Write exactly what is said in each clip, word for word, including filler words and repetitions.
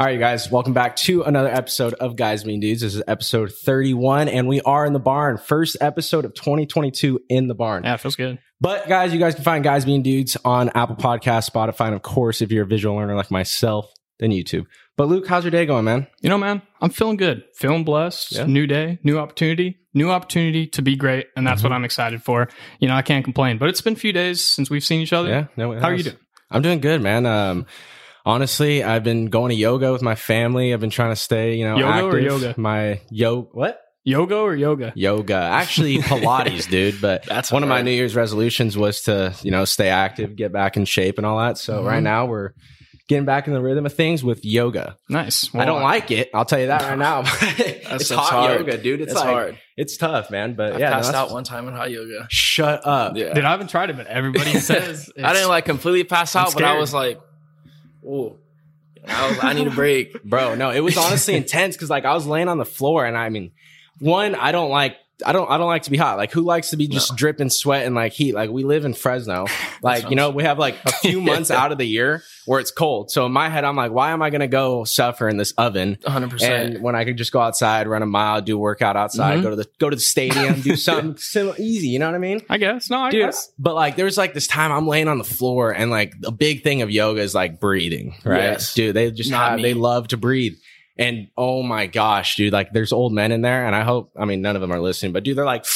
All right, you guys, welcome back to another episode of Guys Being Dudes. This is episode thirty-one, and we are in the barn. First episode of twenty twenty-two in the barn. Yeah, it feels good. But guys, you guys can find Guys Being Dudes on Apple Podcasts, Spotify, and of course, if you're a visual learner like myself, then YouTube. But Luke, how's your day going, man? You know, man, I'm feeling good. Feeling blessed. Yeah. New day, new opportunity, new opportunity to be great. And that's mm-hmm. what I'm excited for. You know, I can't complain. But it's been a few days since we've seen each other. Yeah. No, How are you doing? I'm doing good, man. Um, honestly, I've been going to yoga with my family. I've been trying to stay, you know, yoga active. or yoga? My yo, what? Yoga or yoga? Yoga. Actually, Pilates, dude. But that's one hard. Of my New Year's resolutions was to, you know, stay active, get back in shape and all that. So mm-hmm. right now we're getting back in the rhythm of things with yoga. Nice. Well, I don't like it. I'll tell you that right now. It's hot hard. yoga, dude. It's, it's like, hard. It's tough, man. But I yeah, passed no, out one time in hot yoga. Shut up. Yeah. Dude, I haven't tried it, but everybody says it's, I didn't like completely pass out, but I was like, "Ooh, I, was, I need a break, bro." No, it was honestly intense because like I was laying on the floor, and I mean, one, I don't like. I don't I don't like to be hot. Like, who likes to be just no. dripping sweat and like heat? Like, we live in Fresno. Like, you know, we have like a few months yeah. out of the year where it's cold. So in my head, I'm like, why am I going to go suffer in this oven? one hundred percent. And when I could just go outside, run a mile, do a workout outside, mm-hmm. go to the go to the stadium, do something simple, easy. You know what I mean? I guess. No, I Dude, guess. But like, there's like this time I'm laying on the floor and like a big thing of yoga is like breathing, right? Yes. Dude, they just Not have, me. they love to breathe. And oh my gosh, dude, like there's old men in there, and I hope, I mean, none of them are listening, but dude, they're like,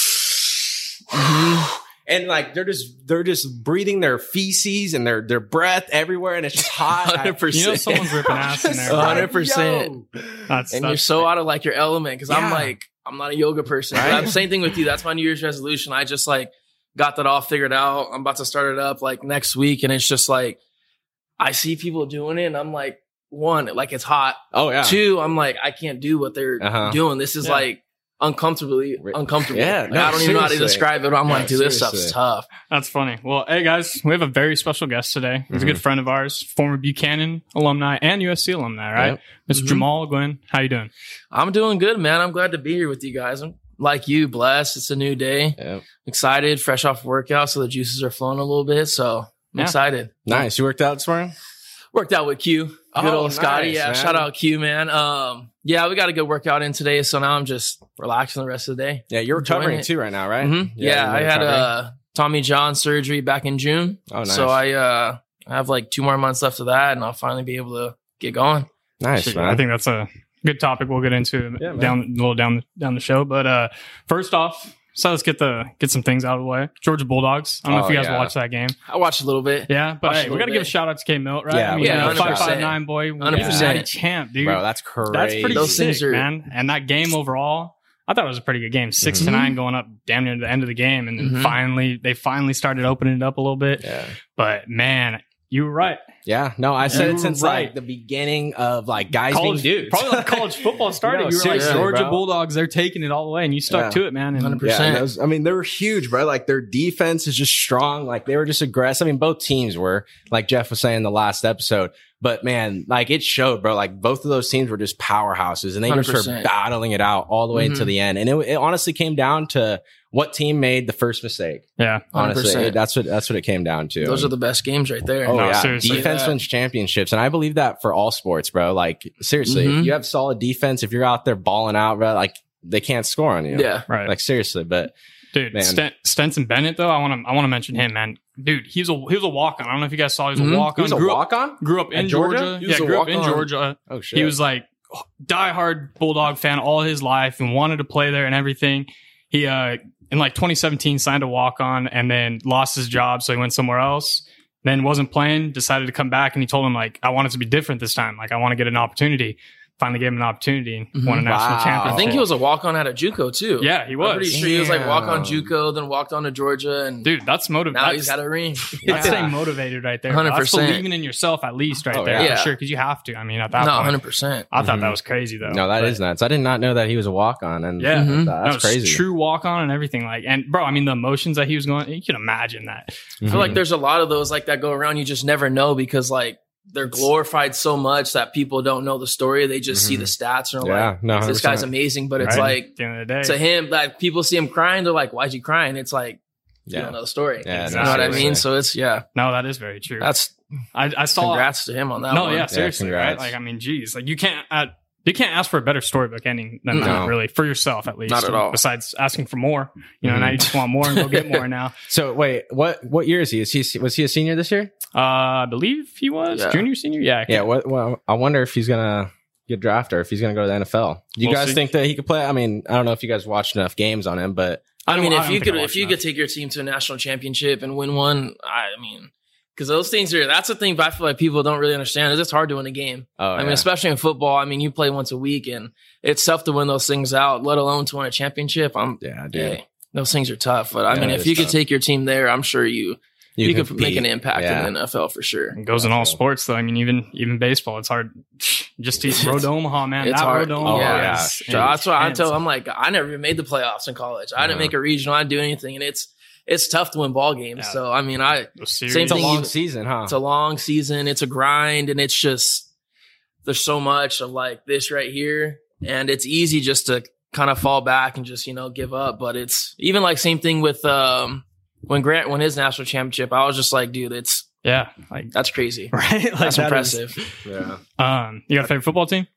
and like they're just they're just breathing their feces and their their breath everywhere, and it's just hot. one hundred percent. You know, someone's ripping ass in there. one hundred percent. That's, and that's you're so out of like your element because yeah. I'm like, I'm not a yoga person. Right? I'm same thing with you. That's my New Year's resolution. I just like got that all figured out. I'm about to start it up like next week, and it's just like I see people doing it, and I'm like, one, like it's hot. Oh yeah. Two, I'm like, I can't do what they're uh-huh. doing. This is yeah. like uncomfortably uncomfortable. Yeah, like, no, I don't even know how to seriously. describe it. But I'm No, like, dude, this seriously. stuff's tough. That's funny. Well, hey guys, we have a very special guest today. He's Mm-hmm. a good friend of ours, former Buchanan alumni and U S C alumni, right? Yep. Mister Mm-hmm. Jamal Glenn, how you doing? I'm doing good, man. I'm glad to be here with you guys. I'm like you, blessed. It's a new day. Yep. Excited, fresh off workout, so the juices are flowing a little bit. So I'm Yeah. excited. Nice. You worked out this morning? Worked out with Q. Good Oh, old Scotty. nice, Yeah, man. shout out Q, man. Um, yeah, we got a good workout in today, so now I'm just relaxing the rest of the day. Yeah, you're Enjoying recovering it. too right now, right? Mhm. Yeah, you're I had recovering. a Tommy John surgery back in June. Oh, nice. So I uh, have like two more months left of that, and I'll finally be able to get going. Nice, Shit, man. I think that's a good topic we'll get into Yeah, man. down a little down down the show. But uh, first off, so let's get the get some things out of the way. Georgia Bulldogs. I don't know Oh, if you guys yeah. watched that game. I watched a little bit. Yeah, but Watched hey, a we got to little give a bit. shout out to K Milt, right? Yeah, I mean, yeah, uh, one hundred five percent. five nine boy, one hundred percent. natty champ, dude. Bro, that's crazy. That's pretty Those sick, things are- man. And that game overall, I thought it was a pretty good game. Six Mhm. to nine going up damn near the end of the game, and then Mhm. finally they finally started opening it up a little bit. Yeah. But man, you were right. Yeah. No, I said You it were since right. like the beginning of like guys College, being dudes. probably like college football started. No, you were like seriously, Georgia bro. Bulldogs, they're taking it all the way, and you stuck Yeah. to it, man. And one hundred Yeah, percent. and those, I mean, they were huge, bro. Like their defense is just strong. Like they were just aggressive. I mean, both teams were, like Jeff was saying in the last episode. But man, like it showed, bro. Like both of those teams were just powerhouses, and they just were one hundred percent. battling it out all the way Mhm. into the end. And it, it honestly came down to what team made the first mistake. yeah, Honestly, one hundred percent. it- that's what that's what it came down to. Those are the best games right there. Oh No, yeah, seriously. defense Yeah. wins championships, and I believe that for all sports, bro. Like seriously, Mhm. if you have solid defense, if you're out there balling out, bro, like they can't score on you. Yeah. right. like seriously. But Dude, Man. Sten- Stenson Bennett though, I want to I want to mention him, man. Dude, he was a he was a walk on. I don't know if you guys saw. He was Mhm. a walk he on. was a grew, up, walk on. grew up in At Georgia? Georgia. He was Yeah, a grew up in walk-on. Georgia. Oh shit, He was like diehard Bulldog fan all his life and wanted to play there and everything. He uh in like twenty seventeen signed a walk on and then lost his job, so he went somewhere else. Then wasn't playing, decided to come back, and he told him like, I want it to be different this time. Like I want to get an opportunity. Finally gave him an opportunity and Mhm. won a national Wow. championship. I think he was a walk on at a JUCO too. Yeah, he I'm was. pretty sure he was like walk on Damn. JUCO, then walked on to Georgia, and Dude, that's motivated. now That's, he's got a ring. that's Yeah. staying motivated right there. one hundred That's percent. believing in yourself at least right Oh, there. yeah. For sure, because you have to. I mean, at that No, point. one hundred percent. I thought Mhm. that was crazy though. no, that is But- nuts. I did not know that he was a walk on, and Yeah. Mhm. that- that's no, it's crazy. True walk on and everything. Like, and bro, I mean, the emotions that he was going, you can imagine that. I feel like there's a lot of those like that go around. You just never know because like they're glorified so much that people don't know the story. They just see Mhm. the stats and are Yeah, like, no, this one hundred percent. guy's amazing. But it's Right? like At the end of the day, to him, like people see him crying, they're like, why'd you crying? It's like, you Yeah. don't know the story. Yeah, You no, know what I seriously. mean? So it's, yeah, no, that is very true. that's I, I saw. Congrats to him on that No, one. yeah, seriously, Yeah, right? congrats. Like, I mean, geez, like you can't, uh, you can't ask for a better storybook ending than No. that, really, for yourself at least. Not at all. Besides asking for more, you know, Mhm. now you just want more and go get more now. So wait, what what year is he? Is he was he a senior this year? Uh, I believe he was Yeah. junior, senior. Yeah, I Yeah. can't- What? Well, I wonder if he's gonna get drafted or if he's gonna go to the N F L. Do you We'll guys see. think that he could play? I mean, I don't know if you guys watched enough games on him, but I mean, don't- if don't you think could, I if watched you enough. could take your team to a national championship and win one, I mean, because those things are that's the thing. But I feel like people don't really understand is it's hard to win a game. oh, I yeah. mean, especially in football. I mean, you play once a week, and it's tough to win those things out. Let alone to win a championship. I'm yeah, dude. yeah, those things are tough. But I Yeah, mean, it if is you could tough. take your team there, I'm sure you you, could make compete. an impact Yeah. in the N F L for sure. It goes in all That's cool. sports, though. I mean, even even baseball, it's hard. Just to road to Omaha, man. It's that hard. road to Oh, Omaha. yeah. is So that's why I intense. tell. I'm like, I never even made the playoffs in college. I didn't Uh-huh. make a regional. I didn't do anything, and it's it's tough to win ball games. Yeah. So I mean, I Those series. Same It's a thing long you- season, huh? it's a long season. It's a grind, and it's just there's so much of like this right here, and it's easy just to kind of fall back and just you know give up. But it's even like same thing with um when Grant won his national championship. I was just like, dude, it's Yeah, like that's crazy. right. Like That's that is- impressive. yeah. um, you got a favorite football team?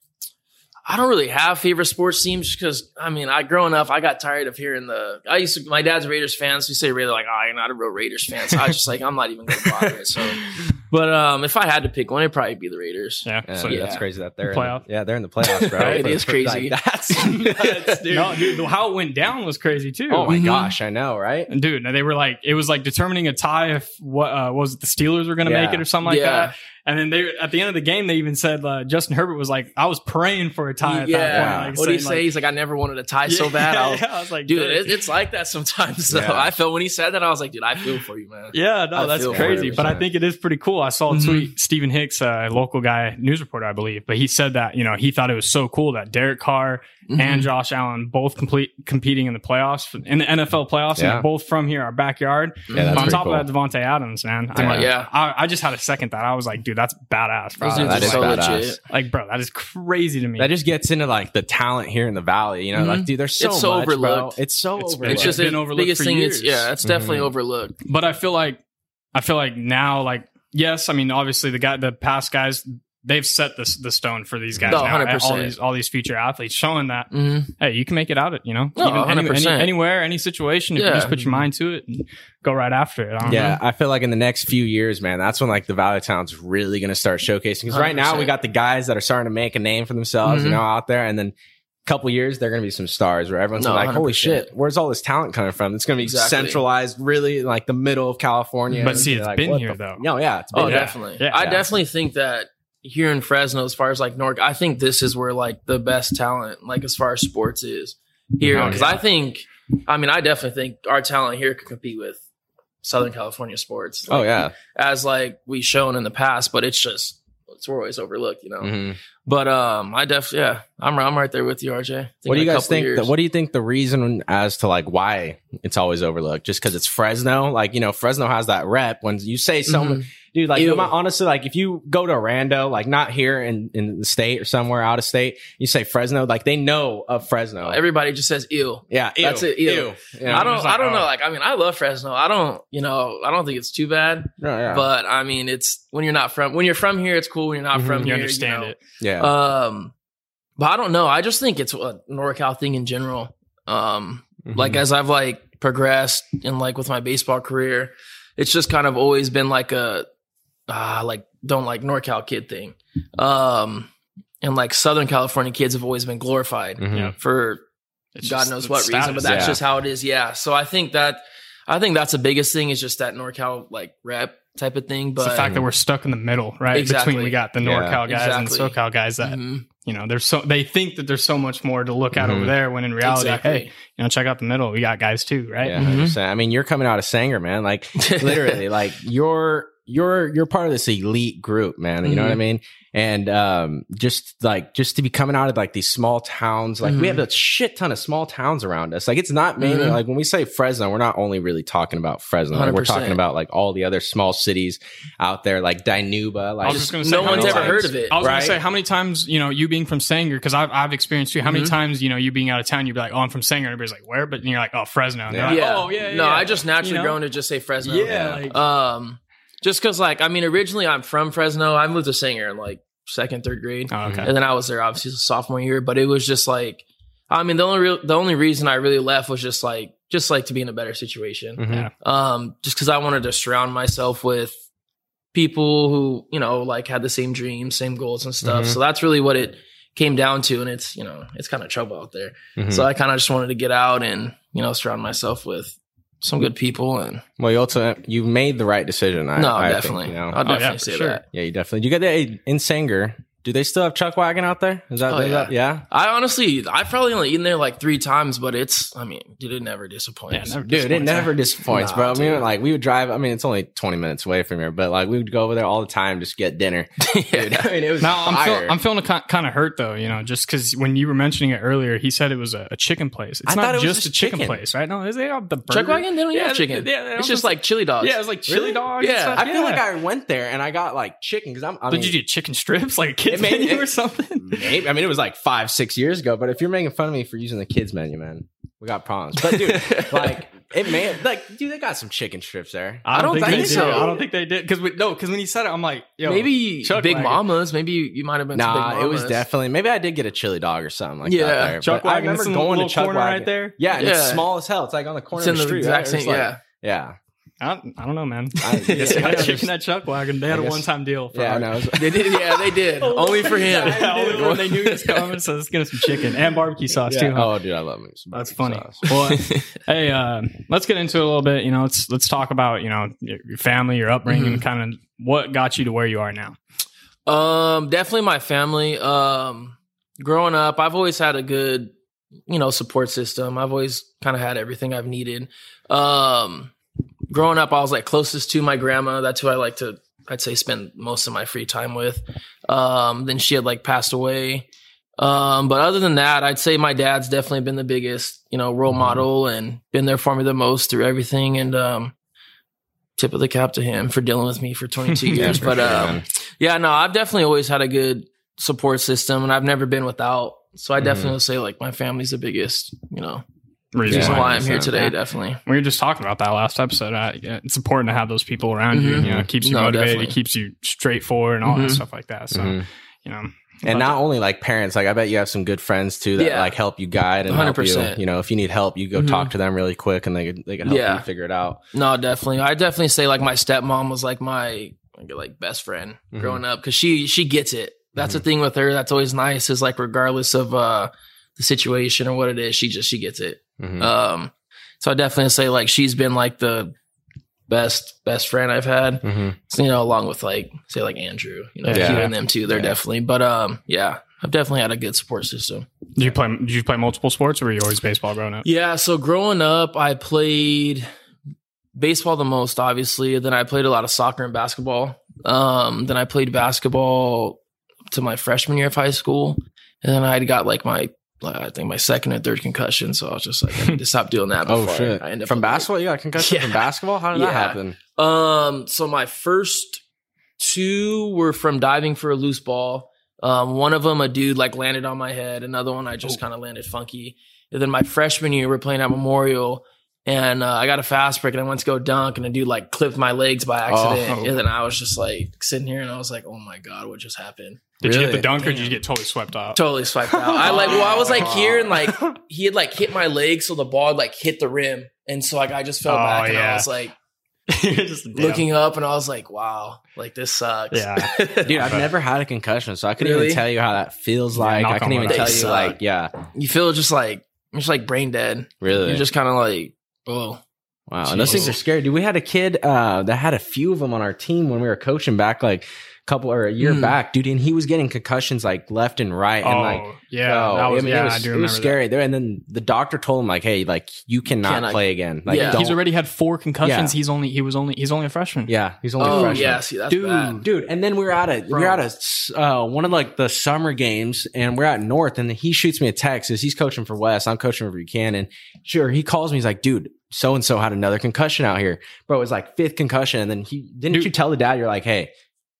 I don't really have favorite sports teams because I mean, I growing up, I got tired of hearing the. I used to. My dad's a Raiders fan, so you say Raiders like, oh, you're not a real Raiders fan. So I was just like, I'm not even going to bother it. So, but um, if I had to pick one, it'd probably be the Raiders. Yeah. Yeah, so, dude, yeah. that's crazy that they're Playoff. In the, yeah, they're in the playoffs, bro. It For- is for- crazy. Like, that's nuts, dude. No, dude, how it went down was crazy too. Oh my Mhm. gosh, I know, right? And dude, they were like, it was like determining a tie if what uh, was it the Steelers were going to Yeah. make it or something like Yeah. that. And then they at the end of the game, they even said uh, Justin Herbert was like, I was praying for a tie at yeah. that point. Like, what do you saying, say? like- He's like, I never wanted to tie so Yeah, bad. I was, yeah, I was like, dude, dude, it, it's like that sometimes. So Yeah. I felt when he said that, I was like, dude, I feel for you, man. yeah, no, I that's feel crazy. for it, But I man. think it is pretty cool. I saw a Mhm. tweet, Stephen Hicks, a local guy, news reporter, I believe, but he said that, you know, he thought it was so cool that Derek Carr Mhm. and Josh Allen both complete competing in the playoffs, in the N F L playoffs, and Yeah. they're both from here, our backyard. Yeah, that's On pretty top cool. of that, Devontae Adams, man. I, Yeah. mean, Yeah. I, I just had to second that. I was like, dude, that's badass, bro. Those Yeah, dudes that are is so badass. legit. Like, bro, that is crazy to me. That just gets into like the talent here in the valley, you know. Mhm. Like, dude, there's so, It's so much, bro. overlooked. It's so It's overlooked. It's just been the overlooked biggest for thing. It's years. yeah, it's definitely Mhm. overlooked. but I feel like, I feel like now, like, yes, I mean, obviously the guy, the past guys, they've set the the stone for these guys No, now. one hundred All percent. these all these future athletes, showing that Mm-hmm. hey, you can make it out of, you know, No, Even any- one hundred percent. any- anywhere, any situation. If you Yeah. just put your mind to it and go right after it. I don't Yeah, know. I feel like in the next few years, man, that's when like the Valley Town's really going to start showcasing. Because right now we one hundred percent. got the guys that are starting to make a name for themselves, you Mhm. know, out there, and then a couple years they're going to be some stars where everyone's No, like, one hundred "Holy percent. shit, where's all this talent coming from?" It's going to be Exactly. centralized, really, in, like the middle of California. But see, You're it's like, been what here, the- though. No, yeah, it's been Oh, here. Yeah. definitely. Yeah. I Yeah. definitely think that here in Fresno, as far as like North, I think this is where like the best talent, like as far as sports is here. Oh, Because yeah. I think, I mean, I definitely think our talent here could compete with Southern California sports. Oh Like, yeah. as like we've shown in the past, but it's just it's we're always overlooked, you know. Mhm. But um, I definitely, yeah, I'm I'm right there with you, R J. I think What do in you a guys couple think? years- That, what do you think the reason as to like why it's always overlooked? Just because it's Fresno? Like, you know, Fresno has that rep. When you say someone, Mhm. dude, like Ew. no ma- honestly, like if you go to Rando, like not here in, in the state or somewhere out of state, you say Fresno, like they know of Fresno. Everybody just says ew. yeah, ew, That's it, ew. You know? I don't. it's like, I don't oh. know. Like, I mean, I love Fresno. I don't. You know, I don't think it's too bad. No, yeah. But I mean, it's when you're not from when you're from here, it's cool. When you're not Mhm. from You here, understand know. it. yeah. Um, but I don't know. I just think it's a NorCal thing in general. Um, Mhm. like as I've like progressed in like with my baseball career, it's just kind of always been like a ah like don't like NorCal kid thing. Um, and like Southern California kids have always been glorified Mhm. Yeah. for It's God just knows the what reason, status. but that's Yeah. just how it is. Yeah. So I think that I think that's the biggest thing is just that NorCal like rep type of thing. But It's the fact that we're stuck in the middle, right? Exactly. Between we got the Yeah. NorCal guys Exactly. and SoCal guys that Mhm. you know there's so they think that there's so much more to look at Mhm. over there when in reality, Exactly. hey, you know, check out the middle. We got guys too, right? Yeah, one hundred percent. I mean, you're coming out of Sanger, man. Like literally, like you're you're you're part of this elite group, man. You know what I Mhm. mean? And um, just like just to be coming out of like these small towns, like we Mhm. have a shit ton of small towns around us. Like it's not mainly Mhm. like when we say Fresno, we're not only really talking about Fresno. Like, we're one hundred percent. talking about like all the other small cities out there, like Dinuba. Like I was just gonna say, no how one's many ever times- heard of it, I was right? gonna say how many times you know you being from Sanger because I've I've experienced too. How many Mhm. times you know you being out of town you'd be like, oh, I'm from Sanger. And everybody's like, where? But you're like, oh, Fresno. And they're Yeah. like, Yeah. oh yeah, yeah. No, yeah. I just naturally You know? grown to just say Fresno. Yeah, like- Um, Just because, like, I mean, originally I'm from Fresno. I moved to Sanger in like second, third grade, Oh, okay. and then I was there obviously as a sophomore year. But it was just like, I mean, the only real, the only reason I really left was just like, just like to be in a better situation. Mhm. Yeah. Um, just because I wanted to surround myself with people who, you know, like had the same dreams, same goals and stuff. Mhm. So that's really what it came down to. And it's, you know, it's kind of trouble out there. Mhm. So I kind of just wanted to get out and, you know, surround myself with some good people. And Well, you also you made the right decision. I, no, I definitely. Think, you know? I'll Oh, yeah, definitely for say sure. that. Yeah, you definitely. You got that in Sanger. Do they still have Chuck Wagon out there? Is that, Oh, is that- yeah? I honestly, I've probably only eaten there like three times, but it's, I mean, dude, it never disappoints. Yeah, never Dude, it disappoints, never huh? disappoints, Nah, bro. I mean, dude. like we would drive. I mean, it's only twenty minutes away from here, but like we would go over there all the time just to get dinner. Dude, I mean, it was No, I'm, fire. feel, I'm feeling kind of hurt though, you know, just because when you were mentioning it earlier, he said it was a, a chicken place. It's I not thought it was just, just a chicken, chicken. place, right? No, is they have the burger? Chuck Wagon, they don't Yeah, have chicken. yeah, they it's don't just have- like chili dogs. Yeah, it was like chili Really? dogs. and Yeah. stuff. I feel Yeah. like I went there and I got like chicken because I'm. I Did mean, you get chicken strips like a kid's It made- menu it- or something? maybe, I mean, it was like five, six years ago. But if you're making fun of me for using the kids menu, man, we got problems. But dude, like it may like, dude, they got some chicken strips there. I don't, don't think, think they so. did. I don't think they did because no, because when he said it, I'm like, yo, maybe Chuck Big Wagon. Mamas. Maybe you, you might have been to Big Nah, Mamas. it was definitely maybe I did get a chili dog or something like Yeah, that. There. Chuck But I Wagon. remember It's in the going to little Chuck corner Wagon right there. Yeah, and it's Yeah. small as hell. It's like on the corner It's in of the the street. exact right? same. It's like- Yeah. yeah, I don't, I don't know, man. I- I guess yeah, I got I chicken at Chuck Wagon. They had I a guess- one time deal. For yeah. our- No, it was, They did. Yeah, they did. Only for him. Yeah, only when they knew he was coming, so let's get us some chicken and barbecue sauce yeah. too. huh? Oh, dude, I love me. some That's barbecue funny. sauce. Well, hey, uh, let's get into it a little bit. You know, let's let's talk about you know your, your family, your upbringing, Mhm. kind of what got you to where you are now. Um, definitely my family. Um, growing up, I've always had a good, you know, support system. I've always kind of had everything I've needed. Um, growing up, I was like closest to my grandma. That's who I like to, I'd say, spend most of my free time with. Um, then she had like passed away. Um, but other than that, I'd say my dad's definitely been the biggest, you know, role Mhm. model and been there for me the most through everything. And, um, tip of the cap to him for dealing with me for twenty-two Yeah, years. for But, sure, um, man. yeah, no, I've definitely always had a good support system and I've never been without. So I Mhm. definitely would say like my family's the biggest, you know, Reason reason Yeah, why I'm here one hundred percent. today, Yeah. definitely. We were just talking about that last episode. Uh, yeah, it's important to have those people around you. Mhm. You know, it keeps you No, motivated. definitely. It keeps you straightforward and all that Mhm. stuff like that. So, Mhm. you know, And not only like parents, like I bet you have some good friends too that Yeah. like help you guide and help you. one hundred percent. You know, if you need help, you go Mhm. talk to them really quick, and they can- they can help Yeah. you figure it out. No, definitely. I definitely say like my stepmom was like my like, like best friend Mhm. growing up because she she gets it. That's the thing with her. That's always nice is like regardless of uh the situation or what it is, she just she gets it. Mhm. Um, so I definitely say like she's been like the best best friend I've had. Mhm. So, you know, along with like say like Andrew, you know, Yeah. Hugh and them too. They're Yeah. definitely. But um, yeah, I've definitely had a good support system. did you play? Did you play multiple sports, or were you always baseball growing up? Yeah. So growing up, I played baseball the most, obviously. Then I played a lot of soccer and basketball. Um, then I played basketball to my freshman year of high school, and then I got like my. Like, I think my second and third concussion, so I was just like, I need to stop doing that. Oh before shit! I end up From with, like- basketball, you got a concussion Yeah. from basketball. How did that Yeah. happen? Um, so my first two were from diving for a loose ball. Um, one of them, a dude like landed on my head. Another one, I just kind of landed funky. And then my freshman year, we're playing at Memorial, and uh, I got a fast break, and I went to go dunk, and a dude like clipped my legs by accident. Oh. And then I was just like sitting here, and I was like, "Oh my god, what just happened?" Did you get Really? the dunk, or did you get totally swept out? Totally swiped out. I like, well, I was like here, and like he had like hit my leg, so the ball had, like hit the rim, and so like I just fell Oh, back, and yeah. I was like. You're just damn. Looking up, and I was like, "Wow, like this sucks." Yeah. Dude, I've never had a concussion, so I couldn't Really? even tell you how that feels like. knock I couldn't on even wood. tell They you, suck. like, yeah, you feel just like you're just like brain dead. really. You're just kind of like, oh, Wow, and those Jeez. things are scary. Dude, we had a kid uh, that had a few of them on our team when we were coaching back like a couple or a year Mhm. back, dude, and he was getting concussions like left and right, and Oh, like, yeah, oh, that was, I mean, yeah, it was, I do it remember was scary there. And then the doctor told him like, hey, like you cannot Cannot- play again. Like, Yeah. that. He's don't- already had four concussions. Yeah. He's only he was only he's only a freshman. yeah, he's only a oh freshman. yeah. See, that's Dude. bad. Dude, and then we were at a we were at a uh, one of like the summer games, and we're at North, and he shoots me a text as he's coaching for West. I'm coaching for Buchanan. Sure, he calls me. He's like, dude, so and so had another concussion out here, bro. It was like fifth concussion, and then he didn't Dude. you tell the dad? You're like, hey,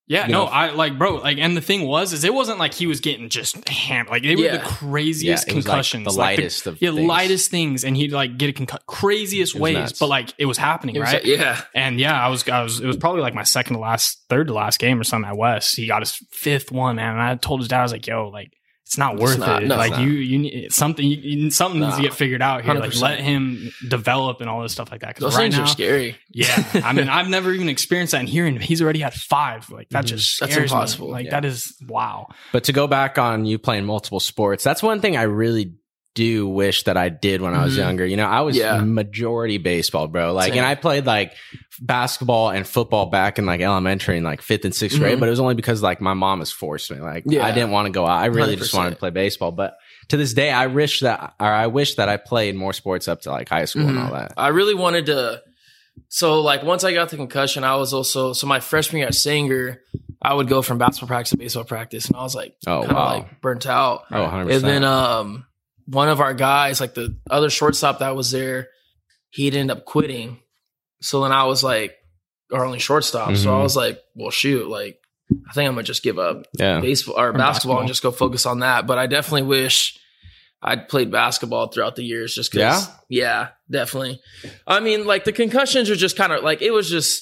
Yeah, You no, know? I like, bro, like, and the thing was, is it wasn't like he was getting just hammered. Like, they were Yeah. the craziest Yeah, it was, like, concussions. the like lightest of Yeah, things. lightest things. And he'd like get a concussion, craziest It was ways, nuts. but like, it was happening, It was right? like- yeah. And yeah, I was, I was, it was probably like my second to last, third to last game or something at West. He got his fifth one, man. And I told his dad, I was like, yo, like, it's not It's worth not, it. no, like it's you, you need something, you, you- something needs to No. get figured out here. one hundred Like, percent. let him develop and all this stuff like that. Those Cause right things now, are scary. yeah, I mean, I've never even experienced that. And hearing he's already had five, like that Mhm. just That's scares me. impossible. Like Yeah. that is wow. But to go back on you playing multiple sports, that's one thing I really do wish that I did when I was Mhm. younger. You know, I was Yeah. majority baseball, bro. Like, Same. and I played like basketball and football back in like elementary and like fifth and sixth Mhm. grade, but it was only because like my mom has forced me. Like, Yeah. I didn't want to go out. I really one hundred just percent. wanted to play baseball. But to this day, I wish that, or I wish that I played more sports up to like high school and all Mhm. that. I really wanted to. So, like, once I got the concussion, I was also so my freshman year at Sanger, I would go from basketball practice to baseball practice, and I was like, Oh, kind of wow. like burnt out. Oh, one hundred percent. And then, um, one of our guys, like the other shortstop that was there, he'd end up quitting. So then I was like, our only shortstop. So I Mhm. was like, well, shoot, like, I think I'm gonna just give up yeah. baseball or Or basketball, basketball. and just go focus on that. But I definitely wish I'd played basketball throughout the years just because, Yeah? yeah, definitely. I mean, like the concussions are just kind of like, it was just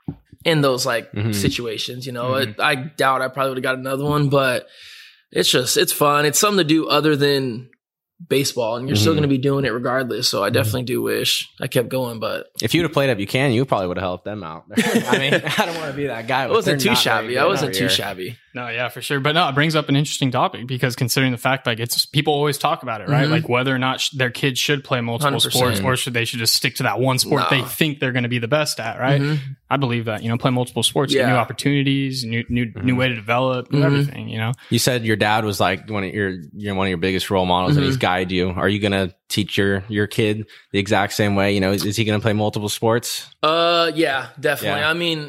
in those like Mhm. situations, you know, Mhm. it, I doubt I probably would have got another one, but it's just, it's fun. It's something to do other than baseball, and you're still Mhm. going to be doing it regardless. So I definitely do wish I kept going, but If you'd have played up Buchanan, you probably would have helped them out. I mean, I don't want to be that guy. I but wasn't they're too not very shabby. good I wasn't out too here. shabby. No, yeah, for sure. But no, it brings up an interesting topic because considering the fact like it's people always talk about it, right? Mhm. Like whether or not sh- their kids should play multiple one hundred sports percent. or should they should just stick to that one sport No. they think they're going to be the best at, right? Mhm. I believe that, you know, play multiple sports, get Yeah. new opportunities, new new new Mhm. way to develop, new Mhm. everything, you know. You said your dad was like one of your, you know, one of your biggest role models, and he's Mhm. guided you. Are you gonna teach your your kid the exact same way? You know, is, is he gonna play multiple sports? Uh, yeah, definitely. Yeah. I mean,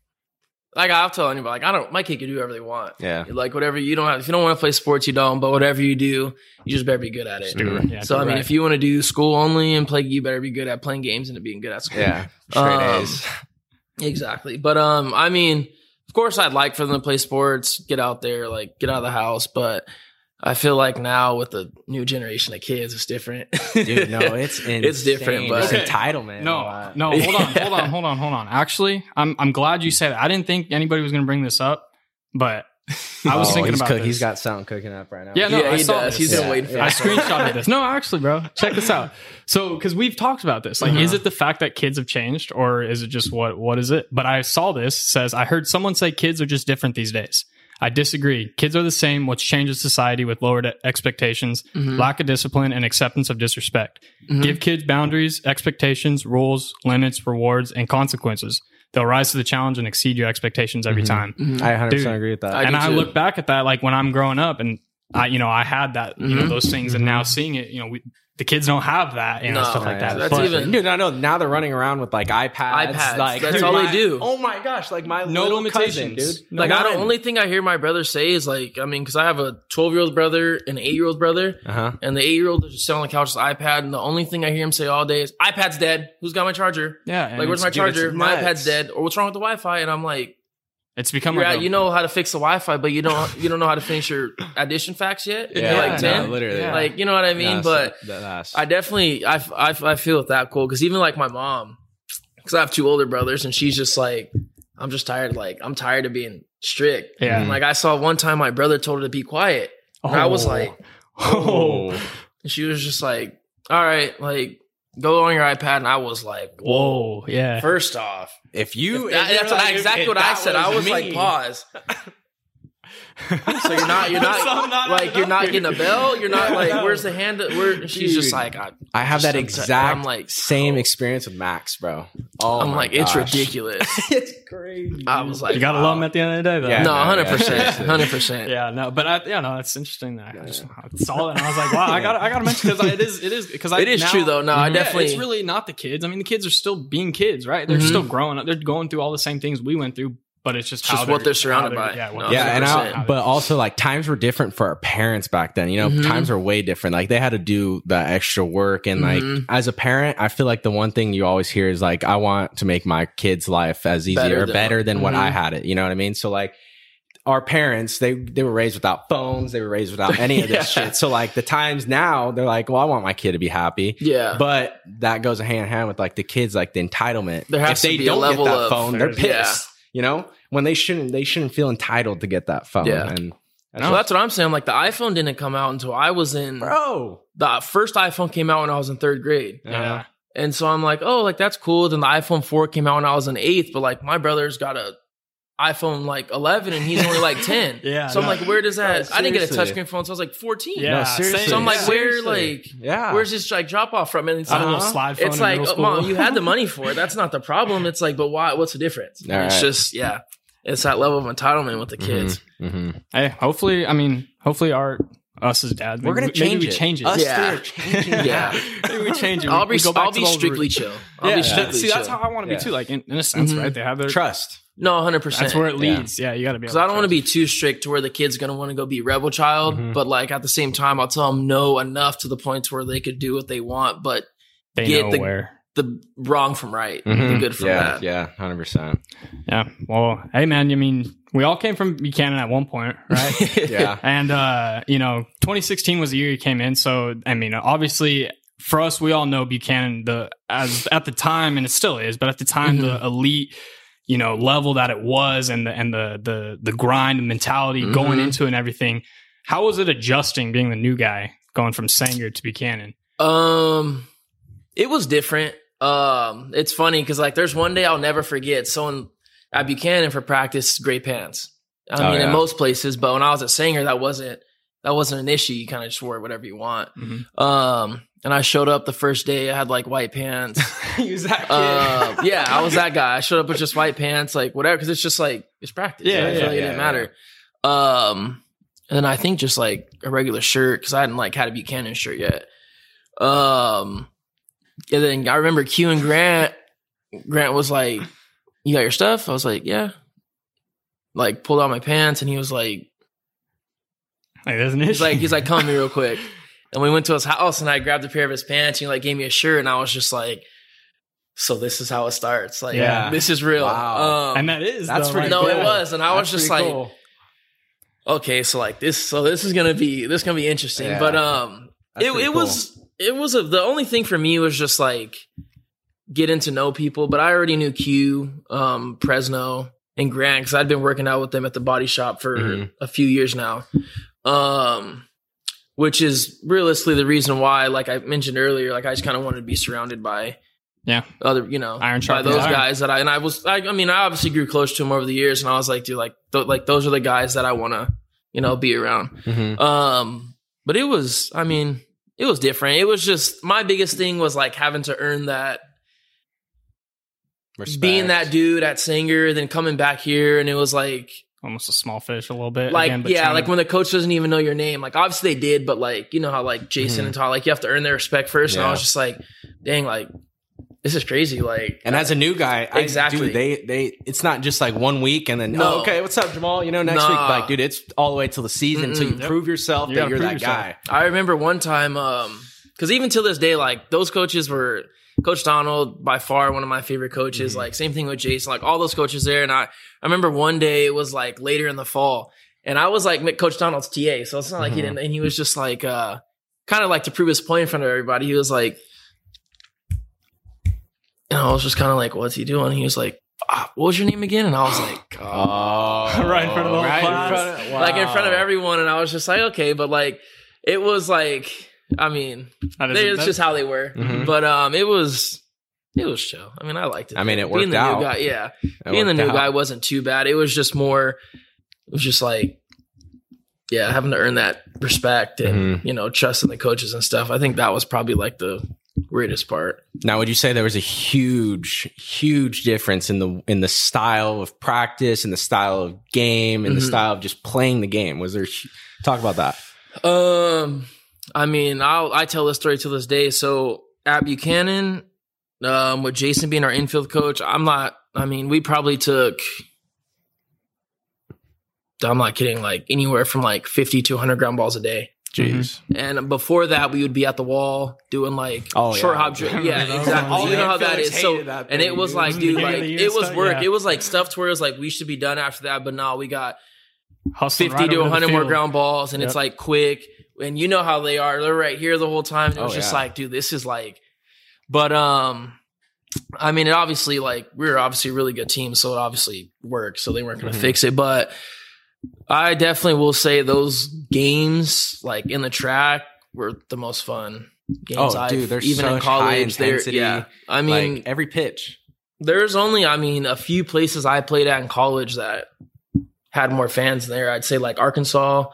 like I'll tell anybody, like I don't, my kid can do whatever they want. Yeah. Like whatever you don't have, if you don't want to play sports, you don't. But whatever you do, you just better be good at it. Do it. Yeah, So do I it mean, right. if you want to do school only and play, you better be good at playing games and being good at school. Yeah, straight Um, A's. Exactly. But um, I mean, of course, I'd like for them to play sports, get out there, like get out of the house. But I feel like now with the new generation of kids, it's different. Dude, no, it's insane. It's different, but- it's Okay. entitlement. No, Uh, no, hold on, hold on, hold on, hold on. Actually, I'm I'm glad you said that. I didn't think anybody was going to bring this up, but I was oh, thinking he's about cook- this. He's got something cooking up right now. Yeah, no, Yeah, I he saw does. this. He's been Yeah, waiting for yeah. I that. screenshotted this. No, actually, bro, check this out. So, because we've talked about this, like, Uh-huh. is it the fact that kids have changed, or is it just what? What is it? But I saw this says I heard someone say kids are just different these days. I disagree. Kids are the same. What's changed is society with lowered expectations, Mhm. lack of discipline, and acceptance of disrespect. Mhm. Give kids boundaries, expectations, rules, limits, rewards, and consequences. They'll rise to the challenge and exceed your expectations every Mhm. time. Mhm. I one hundred percent Dude, agree with that. I and do I too. look back at that, like when I'm growing up, and I, you know, I had that, you know, Mhm. those things, and now seeing it, you know, we, the kids don't have that, you know, No, stuff like that. that's But even- Dude, I know now they're running around with like iPads. iPads. Like, That's dude, all they my- do. Oh my gosh, like my no little limitations, cousin, dude. No Like I don't, none. only thing I hear my brother say is like, I mean, because I have a twelve year old brother and an eight year old brother, Uh-huh. and the eight year old is just sitting on the couch with his iPad, and the only thing I hear him say all day is, "iPad's dead. Who's got my charger? yeah, and Like, where's my it's- dude, it's charger? My nuts. iPad's dead. Or what's wrong with the Wi-Fi?" And I'm like, It's become You're like at, a- you know how to fix the Wi-Fi, but you don't you don't know how to finish your addition facts yet. Yeah, You're like no, ten, literally. Yeah. like you know what I mean. No, but so- that- that's- I definitely I, I, I feel that cool because even like my mom, because I have two older brothers, and she's just like, I'm just tired. Like I'm tired of being strict. Yeah. And like I saw one time my brother told her to be quiet, and I was Oh. like, oh, and she was just like, all right, like go on your iPad, and I was like, whoa. whoa, yeah. First off, if you, if that- if that's you're what I, like- exactly if what I that said. I was me- like, pause. So you're not, you're not, So not like you're not getting a bell. You're not like, No. where's the hand? Where she's just Dude. like, I, I have that Sometimes exact I'm like, same oh. experience with Max, bro. Oh, I'm my like, it's gosh. ridiculous. It's crazy. I was like, You gotta wow. love them at the end of the day, though. Yeah. No, no, hundred yeah, percent, seriously. hundred percent. Yeah, no, but I, yeah, no, it's interesting that I just I saw it and I was like, wow, I got, I got to mention because it is, it is, because It is true though. No, I Yeah, definitely. it's really not the kids. I mean, the kids are still being kids, right? They're Mhm. still growing up. They're going through all the same things we went through, but it's just, It's how just what they're how surrounded they're- by. Yeah, what No, Yeah, and one hundred I, but also like times were different for our parents back then. You know, Mhm. times were way different. Like they had to do the extra work, and like Mhm. as a parent, I feel like the one thing you always hear is like, I want to make my kid's life as easy Better or than- better than what I Mhm. had it. You know what I mean? So like our parents, they they were raised without phones, they were raised without any of this Yeah. shit. So like the times now, they're like, well, I want my kid to be happy. Yeah. But that goes hand in hand with like the kids, like the entitlement. There has if to they be a don't level get that of- phone, they're there's- pissed. yeah. You know, when they shouldn't, they shouldn't feel entitled to get that phone. Yeah. And So that's what I'm saying. Like the iPhone didn't come out until I was in. bro. The first iPhone came out when I was in third grade. Yeah. And so I'm like, oh, like that's cool. Then the iPhone four came out when I was in eighth, but like my brother's got a iPhone like eleven and he's only like ten. Yeah, So I'm no. like, where does that? No, I didn't get a seriously. touchscreen phone until I was like fourteen. Yeah, No, seriously. same. So I'm like, Yeah. where, Seriously. like, Yeah. where's this like drop off from? And it's, I had a little uh-huh. slide phone it's in like, middle oh, mom, school. you had the money for it. That's not the problem. It's like, but why? What's the difference? All it's right. just, yeah, it's that level of entitlement with the kids. hmm Hey, hopefully, I mean, hopefully our us as dads, We're gonna maybe change we it. change it. Us Yeah. three are changing. Yeah. Maybe we change it. I'll We be, go back I'll to be those strictly roots. chill. I'll Yeah, be that- strictly see, that's chill. how I want to be Yeah. too. Like in, in a sense, Mhm. right? They have their Trust. No, one hundred percent. That's where it Yeah. leads. Yeah, you got to be. Because I don't want to be too strict to where the kid's going to want to go be rebel child, Mhm. but like at the same time, I'll tell them no enough to the point to where they could do what they want, but They get know the- where. the wrong from right, the Mhm. good from yeah, bad. yeah, hundred percent. Yeah. Well, hey man, I mean, we all came from Buchanan at one point, right? Yeah, And uh, you know, twenty sixteen was the year he came in. So I mean, obviously for us, we all know Buchanan the as at the time, and it still is, but at the time, the elite, you know, level that it was, and the and the the the grind and mentality going Mhm. into it and everything. How was it adjusting being the new guy going from Sanger to Buchanan? Um, it was different. Um, it's funny because like there's one day I'll never forget. Someone at Buchanan for practice, gray pants. I Oh, mean, yeah. in most places, but when I was at Sanger, that wasn't that wasn't an issue. You kind of just wore whatever you want. Mhm. Um, and I showed up the first day. I had like white pants. use that kid. uh, yeah, I was that guy. I showed up with just white pants, like whatever, because it's just like it's practice. Yeah, right? I feel yeah, like it yeah, didn't matter. Um, and then I think just like a regular shirt because I hadn't like had a Buchanan shirt yet. Um, and then I remember Q and Grant. Grant was like, "You got your stuff?" I was like, "Yeah." Like pulled out my pants, and he was like, Like, there's an issue. "He's like, he's like, come here real quick." And we went to his house, and I grabbed a pair of his pants, and he like gave me a shirt, and I was just like, "So this is how it starts. Like, Yeah. this is real." Wow. Um, and that is That's though, pretty no, like, it cool. was, and I was That's just pretty like, cool. okay, so like this, so this is gonna be this is gonna be interesting. Yeah. But um, That's it pretty it cool. was it was a, the only thing for me was just like getting to know people. But I already knew Q, um, Presno, and Grant because I'd been working out with them at the body shop for Mhm. a few years now. Um, which is realistically the reason why, like I mentioned earlier, like I just kind of wanted to be surrounded by Yeah. other, you know, Iron by sharpens those iron. guys that I, and I was, I, I mean, I obviously grew close to them over the years and I was like, dude, like, th- like those are the guys that I want to, you know, be around. Mhm. Um, but it was, I mean, it was different. It was just, my biggest thing was like having to earn that, Respect. being that dude at Sanger, then coming back here. And it was like, almost a small fish a little bit. like, again, but yeah, trying like to- when the coach doesn't even know your name, like obviously they did, but like, you know how like Jason Mhm. and Todd, like you have to earn their respect first. And I Yeah. was just like, dang, like, this is crazy. Like, And as a new guy, I, Exactly. dude, they they it's not just like one week and then No. oh, okay, what's up, Jamal? You know, next Nah. week, like, dude, it's all the way till the season until you Mm-mm. prove yourself You that gotta you're prove that yourself. guy. I remember one time, um, because even till this day, like those coaches were Coach Donald by far one of my favorite coaches. Mm-hmm. Like same thing with Jason, like all those coaches there. And I, I remember one day it was like later in the fall, and I was like Coach Donald's T A, so it's not like he Mhm. didn't. And he was just like, uh, kind of like to prove his point in front of everybody. He was like, and I was just kind of like, what's he doing? He was like, ah, what was your name again? And I was like, Oh, Right in front of the whole right in class. front of- like in front of wow. everyone, and I was just like, okay, but like it was like, I mean. that is- They, it's that- just how they were. Mhm. But um, it was it was chill. I mean, I liked it. I mean, it Being worked the out. New guy, yeah, It being the worked new out. guy wasn't too bad. It was just more. It was just like, yeah, having to earn that respect and Mhm. you know trusting the coaches and stuff. I think that was probably like the greatest part. Now, would you say there was a huge, huge difference in the in the style of practice and the style of game and the Mhm. style of just playing the game? Was there talk about that? Um, I mean, I'll I tell this story to this day. So at Buchanan, um, with Jason being our infield coach, I'm not. I mean, we probably took I'm not kidding, like anywhere from like fifty to one hundred ground balls a day. Jeez. And before that, we would be at the wall doing like Oh, short yeah. hop drill. Yeah, exactly. All you know the how that Felix is. So, hated that and thing, it was dude. like, It was dude, the beginning like of the year it was stuff, work. yeah. It was like stuff to where it was like we should be done after that, but no, we got Hustling fifty right to over the one hundred more field. ground balls, and Yep. it's like quick. And you know how they are. They're right here the whole time. It was Oh, just yeah. like, dude, this is like, but um, I mean, it obviously like we were obviously a really good team, so it obviously worked. So they weren't going to Mhm. fix it, but I definitely will say those games like in the track were the most fun games. Oh, I've, dude, there's even in such high college, they're- intensity, yeah. I mean, Like every pitch. there's only, I mean, a few places I played at in college that had more fans than there. I'd say like Arkansas.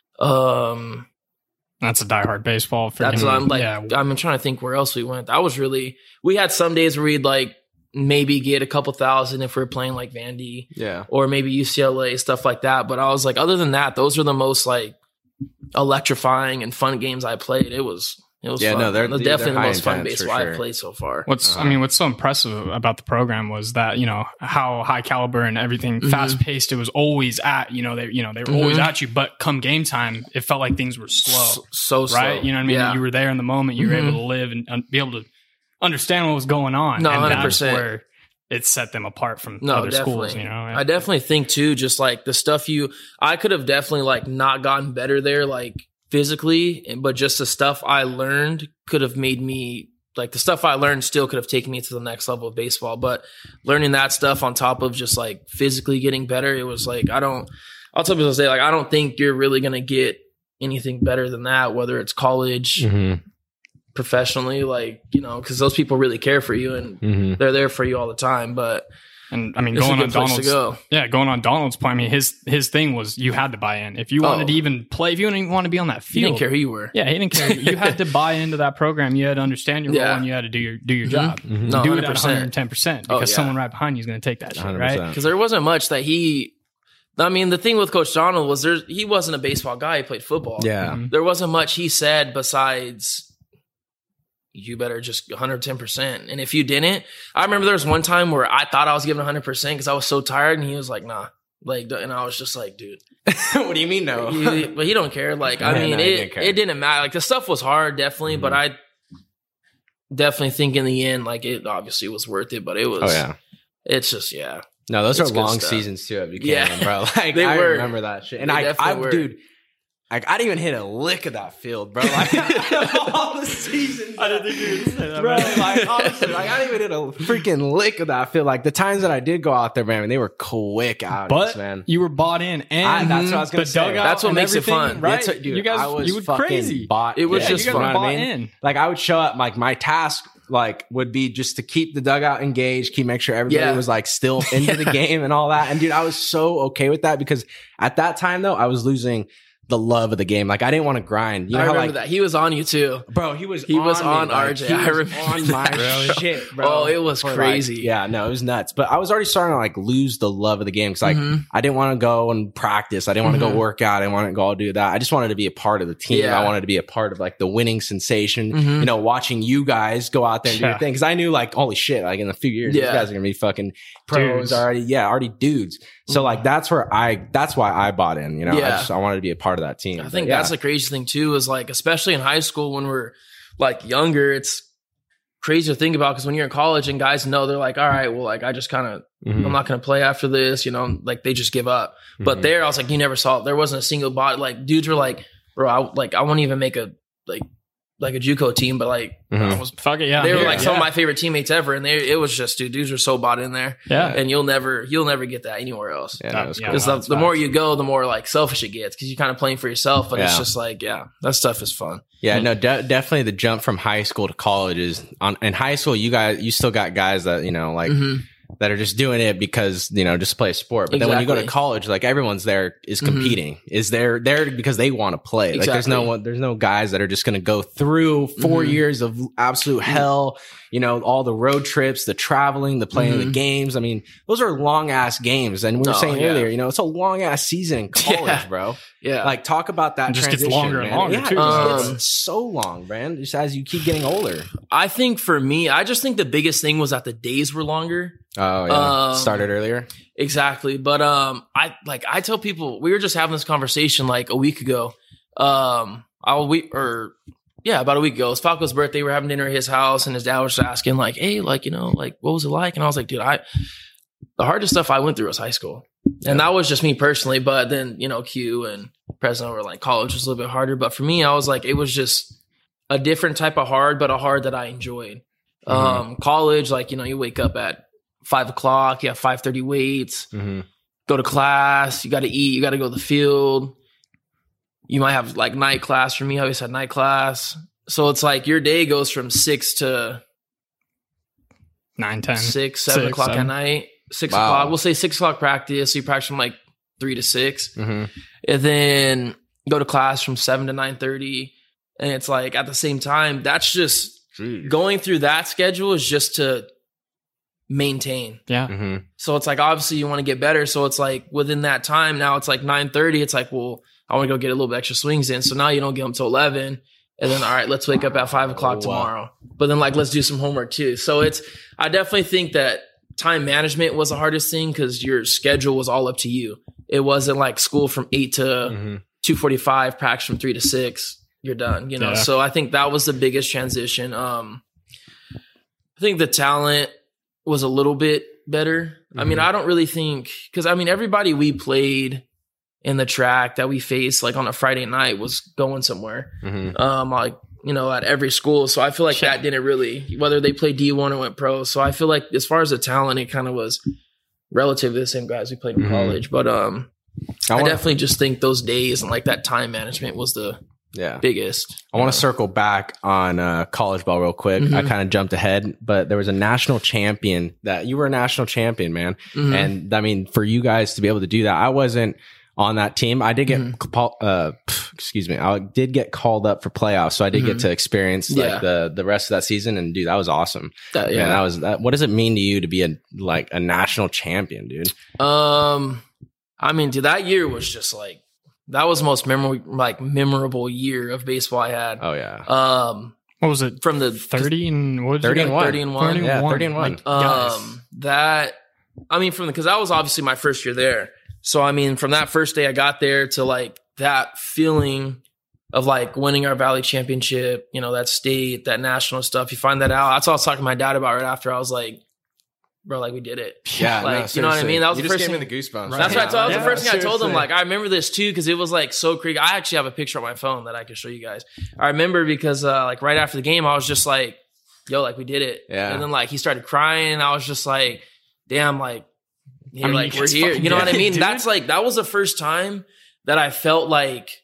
Um, That's a diehard baseball. that's freaking- what I'm like. Yeah, I'm trying to think where else we went. That was really. We had some days where we'd like maybe get a couple thousand if we were playing like Vandy Yeah. or maybe U C L A, stuff like that. But I was like, other than that, those are the most like electrifying and fun games I played. It was. It was Yeah, fun. no, they're- It was they're definitely the high most fun intense for baseball sure. I've played so far. What's Uh-huh. I mean, what's so impressive about the program was that, you know, how high caliber and everything, Mhm. fast paced it was always at. You know, they you know they were always Mhm. at you, but come game time, it felt like things were slow, So, so slow. right? You know what I mean? Yeah. You were there in the moment. You were Mhm. able to live and, and be able to understand what was going on. No, and one hundred that's percent. where it set them apart from No, other definitely. schools. You know, I definitely think too, just like the stuff you, I could have definitely like not gotten better there, like physically, but just the stuff I learned could have made me like the stuff I learned still could have taken me to the next level of baseball. But learning that stuff on top of just like physically getting better, it was like, I don't, I'll tell people to say like, I don't think you're really going to get anything better than that, whether it's college, Mm-hmm. professionally, like, you know, because those people really care for you and Mm-hmm. they're there for you all the time. But and I mean, it's a going good on place Donald's, to go. yeah, going on Donald's point. I mean, his his thing was you had to buy in if you Oh. wanted to even play. If you didn't even want to be on that You field, didn't care who you were. Yeah, he didn't care. You had to buy into that program. You had to understand your Yeah. role, and you had to do your do your Mhm. job. Mhm. No, do one it hundred at one percent. hundred ten percent Oh, because yeah. someone right behind you is going to take that shit, right? Because there wasn't much that he. I mean, the thing with Coach Donald was there. He wasn't a baseball guy. He played football. Yeah. Mhm. There wasn't much he said besides, "You better just one hundred ten percent." And if you didn't, I remember there was one time where I thought I was giving one hundred percent because I was so tired, and he was like, "Nah." Like, and I was just like, "Dude," What do you mean no? he, but he don't care. Like, I Yeah, mean, no, he it didn't care. it didn't matter. Like the stuff was hard, definitely, but I definitely think in the end, like it obviously was worth it. But it was. Oh yeah. It's just yeah. No, those It's are good long stuff. seasons too at Buchanan, Yeah. bro. Like They I were. remember that shit. And They I, definitely I were. dude, like I didn't even hit a lick of that field, bro. Like all the seasons. I didn't think you were going to say that, Bro, man. like honestly, like I didn't even hit a freaking lick of that field. Like the times that I did go out there, man, they were quick out, But man. you were bought in, and I- that's what I was gonna the say. dugout That's what and makes it everything, fun. right? It's- dude, you guys, I was you were fucking crazy. Bought, It was yeah, just you guys fun. know what bought I mean? in. Like I would show up, like my task like would be just to keep the dugout engaged, keep make sure everybody Yeah. was like still into the game and all that. And dude, I was so okay with that because at that time though, I was losing the love of the game. Like I didn't want to grind. You know I how remember like that he was on you too. bro, he was He on was me, on like, R J. he I was remember on my Really? shit, bro. Oh, it was For, like- crazy. yeah, no, it was nuts. But I was already starting to like lose the love of the game because like Mhm. I didn't want to go and practice. I didn't want to Mhm. go work out. I didn't want to go do that. I just wanted to be a part of the team. Yeah. I wanted to be a part of like the winning sensation. Mhm. You know, watching you guys go out there and do Yeah. your thing because I knew like holy shit, like in a few years, Yeah. these guys are gonna be fucking pros Dudes. already. Yeah, already dudes. So like that's where I that's why I bought in. You know, I Yeah. just I wanted to be a part of that team. I But, think yeah. that's the crazy thing too, is like, especially in high school when we're like younger, it's crazy to think about because when you're in college and guys know, they're like, all right, well, like I just kind of, Mhm. I'm not going to play after this, you know, like they just give up. But Mhm. there, I was like, you never saw it. There wasn't a single bot. Like dudes were like, bro, I, like I won't even make a, like, like a JUCO team, but like, Mhm. I was, Fuck it, yeah. they were yeah, like some of yeah. my favorite teammates ever. And they, it was just, dude, dudes were so bought in there Yeah. and you'll never, you'll never get that anywhere else. Yeah, that was Yeah. cool. Because no, the, it's the more facts. you go, the more like selfish it gets because you're kind of playing for yourself. But it's Yeah. just like, yeah, that stuff is fun. Yeah, no, de- definitely the jump from high school to college is on. In high school, you guys, you still got guys that you know, like Mhm. that are just doing it because you know just to play a sport. But then when you go to Exactly. college, like everyone's there is Mhm. competing, is there there because they want to play. Like there's no Exactly. one, there's no guys that are just going to go through four Mhm. years of absolute hell. You know, all the road trips, the traveling, the playing the Mhm. games. I mean, those are long ass games. And we were Oh, saying yeah. earlier, you know, it's a long ass season in college, Yeah. bro. Yeah. Like talk about that. It just gets transition, longer and man. longer, Yeah, too, it just doesn't it? gets so long, man. Just as you keep getting older. I think for me, I just think the biggest thing was that the days were longer. Oh yeah, Um, started earlier. exactly. But um, I like I tell people we were just having this conversation like a week ago. Um, I week or yeah, about a week ago. It was Falco's birthday. We were having dinner at his house, and his dad was asking like, "Hey, like you know, like what was it like?" And I was like, "Dude, I the hardest stuff I went through was high school, and that was just me personally. But then you know, Q and President were like, college was a little bit harder. But for me, I was like, it was just a different type of hard, but a hard that I enjoyed. Mm-hmm. Um, college, like you know, you wake up at five o'clock, you have five thirty weights, mm-hmm. go to class, you got to eat, you got to go to the field. You might have like night class. For me, I always had night class. So it's like your day goes from six to nine, ten, six, seven six, o'clock seven. At night. Six wow. o'clock. We'll say six o'clock practice. So you practice from like three to six, mm-hmm. and then go to class from seven to nine thirty. And it's like at the same time, that's just Jeez. Going through that schedule is just to maintain. Yeah. Mm-hmm. So it's like obviously you want to get better. So it's like within that time now it's like nine thirty. It's like well. I want to go get a little bit extra swings in. So now you don't get them till eleven. And then, all right, let's wake up at five o'clock oh, tomorrow. Wow. But then, like, let's do some homework too. So it's, I definitely think that time management was the hardest thing because your schedule was all up to you. It wasn't like school from eight to mm-hmm. two forty-five, practice from three to six. You're done, you know? Yeah. So I think that was the biggest transition. Um, I think the talent was a little bit better. Mm-hmm. I mean, I don't really think, because I mean, everybody we played in the track that we faced like on a Friday night was going somewhere, mm-hmm. um, like, you know, at every school. So I feel like that didn't really, whether they played D one or went pro. So I feel like as far as the talent, it kind of was relatively the same guys we played in mm-hmm. college. But um, I, I wanna, definitely just think those days and like that time management was the yeah. biggest. I want to circle back on uh, college ball real quick. Mm-hmm. I kind of jumped ahead, but there was a national champion that you were a national champion, man. Mm-hmm. And I mean, for you guys to be able to do that, I wasn't on that team. I did get, mm-hmm. uh, excuse me, I did get called up for playoffs, so I did mm-hmm. get to experience like yeah. the the rest of that season. And dude, that was awesome. That, yeah, Man, that was that. What does it mean to you to be a like a national champion, dude? Um, I mean, dude, that year was just like that was the most memorable, like memorable year of baseball I had. Oh yeah. Um, what was it from the thirty and what? Thirty and one. Thirty and one. Yeah, thirty and one. Like, um, that I mean, from the because that was obviously my first year there. So, I mean, from that first day I got there to like that feeling of like winning our Valley championship, you know, that state, that national stuff, you find that out. That's what I was talking to my dad about right after. I was like, bro, like we did it. Yeah. Like, no, you know what I mean? That was you the just first gave thing. me the goosebumps. Right. That's yeah. right. So that was yeah, the first thing seriously. I told him. Like, I remember this too, because it was like so crazy. I actually have a picture on my phone that I can show you guys. I remember because uh, like right after the game, I was just like, yo, like we did it. Yeah. And then like he started crying and I was just like, damn, like, Here, I mean, like we're here, you know what I mean? Dude. That's like that was the first time that I felt like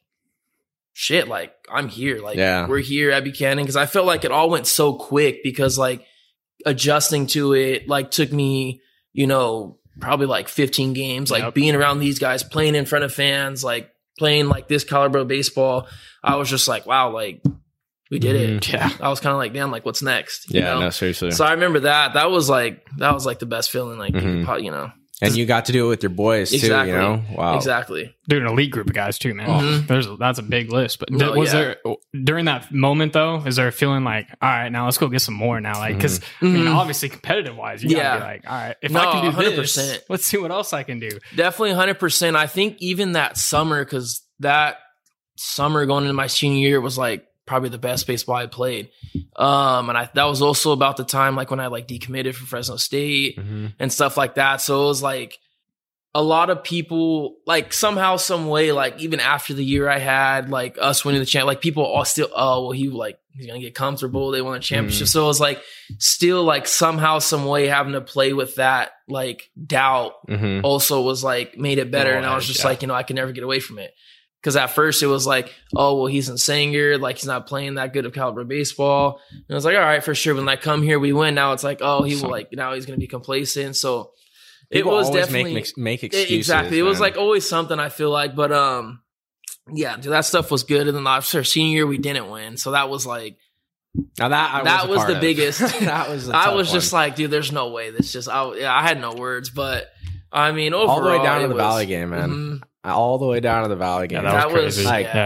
shit. Like I'm here, like yeah. we're here at Buchanan because I felt like it all went so quick because like adjusting to it like took me, you know, probably like fifteen games, like yep. being around these guys, playing in front of fans, like playing like this caliber of baseball. I was just like, wow, like we did it. Mm, yeah, I was kind of like, damn, like what's next? You yeah, know? no, seriously. So I remember that. That was like that was like the best feeling. Like mm-hmm. you, could, you know. And you got to do it with your boys too, exactly. you know? Wow. Exactly. Dude, an elite group of guys too, man. Mm-hmm. There's that's a big list. But no, was yeah. there during that moment though? Is there a feeling like, all right, now let's go get some more now? Like, because mm-hmm. I mean, obviously, competitive wise, you yeah. gotta be like, all right, if no, I can do one hundred percent. This, let's see what else I can do. Definitely, one hundred percent. I think even that summer, because that summer going into my senior year was like probably the best baseball I played. Um, and I that was also about the time like when I like decommitted from Fresno State mm-hmm. and stuff like that. So it was like. A lot of people, like somehow, some way, like even after the year I had, like us winning the champ, like people all still, oh, well, he like, he's going to get comfortable. They won a championship. Mm. So it was like still like somehow, some way having to play with that like doubt mm-hmm. also was like made it better. Oh, and I was just yeah. like, you know, I can never get away from it. Cause at first it was like, oh, well, he's in Sanger. Like he's not playing that good of caliber baseball. And I was like, all right, for sure. When I come here, we win. Now it's like, oh, he will like, now he's going to be complacent. So, People it was always definitely make, make excuses. Exactly. Man. It was like always something I feel like, but um, yeah, dude, that stuff was good. And then after senior year, we didn't win, so that was like now that I that was, was the of. biggest. that was the I was one. just like, dude, there's no way. This just I yeah, I had no words, but I mean, overall, all the way down to the was, Valley game, man. Mm-hmm. All the way down to the Valley game. Yeah, that, that was crazy. Like, yeah. yeah.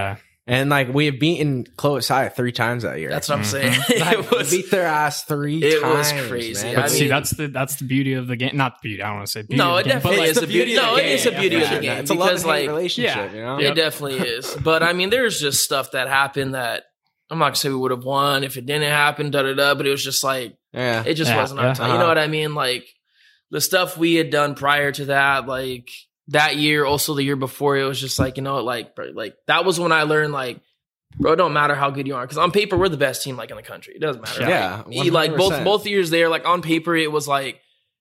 And like we have beaten Clovis High three times that year. That's what I'm saying. Like, it was we beat their ass three it times. was crazy. Man. But I see, mean- that's the that's the beauty of the game. Not the beauty. I don't want to say beauty. no, of it the game, but, definitely like, is the beauty. of the No, it is the game. beauty of Yeah, the game it's a because love and hate like relationship. yeah. You know? it definitely is. But I mean, there's just stuff that happened that I'm not gonna say we would have won if it didn't happen. Da da da. But it was just like Yeah. it just Yeah, wasn't our yeah. time. You know what I mean? Like the stuff we had done prior to that, like that year, also the year before, it was just like, you know, like, bro, like that was when I learned, like, bro, it don't matter how good you are, because on paper we're the best team, like in the country. It doesn't matter. Yeah, Like, e- like both one hundred percent. both years there, like on paper, it was like,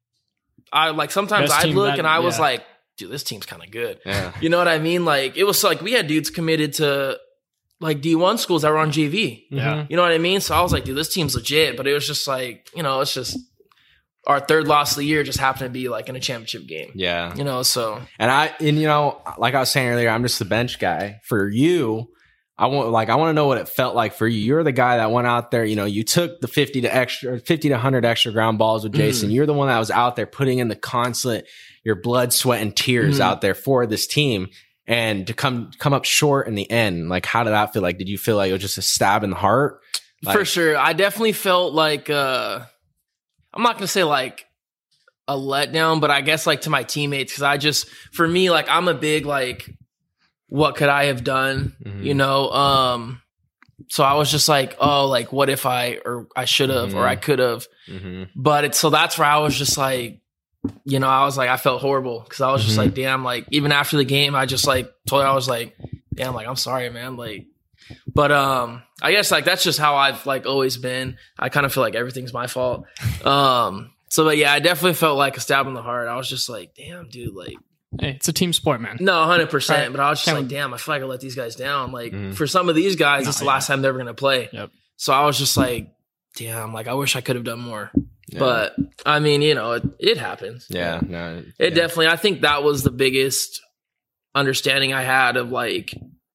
I like sometimes Best I'd team look that- and I was yeah. like, dude, this team's kind of good. Yeah. You know what I mean? Like it was like we had dudes committed to like D one schools that were on J V. Yeah. You know what I mean? So I was like, dude, this team's legit. But it was just like, you know, it's just our third loss of the year just happened to be like in a championship game. Yeah. You know, so And I, and you know, like I was saying earlier, I'm just the bench guy. For you, I want, like, I want to know what it felt like for you. You're the guy that went out there. You know, you took the fifty to extra, fifty to one hundred extra ground balls with Jason. You're the one that was out there putting in the constant, your blood, sweat, and tears Mhm. out there for this team, and to come come up short in the end. Like, how did that feel? Like, did you feel like it was just a stab in the heart? Like, for sure, I definitely felt like uh I'm not gonna say like a letdown, but I guess like to my teammates, because I just for me, like I'm a big like what could I have done? Mhm. You know? Um so I was just like, oh, like what if I or I should have or Mhm. I could have. Mhm. But it's so that's where I was just like, you know, I was like, I felt horrible because I was just Mhm. like, damn, like even after the game, I just like told her, I was like, damn, like I'm sorry, man. Like, but um, I guess like that's just how I've like always been. I kind of feel like everything's my fault. Um, so but yeah, I definitely felt like a stab in the heart. I was just like, damn, dude, like Hey, it's a team sport, man. no, one hundred percent. Right. But I was just Can't- like, damn, I feel like I let these guys down. Like Mhm. for some of these guys, No, it's the yeah. last time they're ever gonna play. Yep. So I was just like, damn, like I wish I could have done more. Yeah. But I mean, you know, it, it happens. yeah, no, It yeah. definitely, I think that was the biggest understanding I had of like,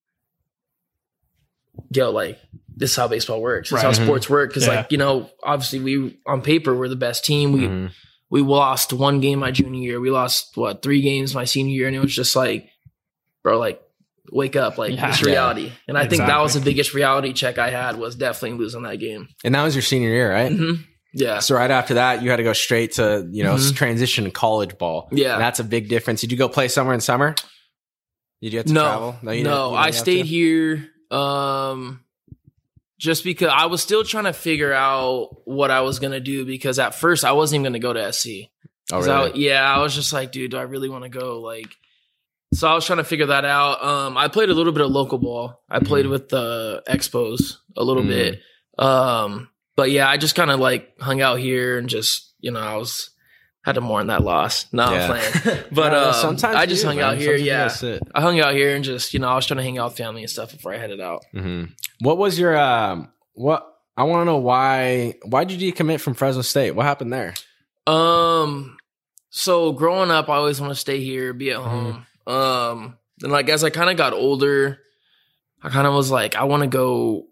yo, like, this is how baseball works. This is Right. how sports work. Cause Yeah. like, you know, obviously we, on paper, we're the best team. We, Mhm. we lost one game my junior year. We lost what, three games my senior year. And it was just like, bro, like, wake up, like Yeah. it's Yeah. reality. And I think that was the Exactly. biggest reality check I had was definitely losing that game. And that was your senior year, right? hmm Yeah. So right after that, you had to go straight to, you know, Mhm. transition to college ball. Yeah. And that's a big difference. Did you go play somewhere in summer? Did you have to No, travel? you no, didn't- you I didn't have stayed to? here um, just because I was still trying to figure out what I was going to do because at first I wasn't even going to go to S C. Oh, 'Cause really? I, yeah, I was just like, dude, do I really want to go? Like, so I was trying to figure that out. Um, I played a little bit of local ball. I played with the Expos a little Mhm. bit. Um, but yeah, I just kind of like hung out here and just, you know, I was had to mourn that loss. No, I'm Yeah. playing. But No, um, sometimes I you just do, hung man. out here. Sometimes you Yeah. gotta sit. I hung out here and just, you know, I was trying to hang out with family and stuff before I headed out. hmm What was your um? What I want to know why why did you decommit from Fresno State? What happened there? Um, so growing up, I always want to stay here, be at Mhm. home. Um, and like as I kind of got older, I kind of was like, I want to go.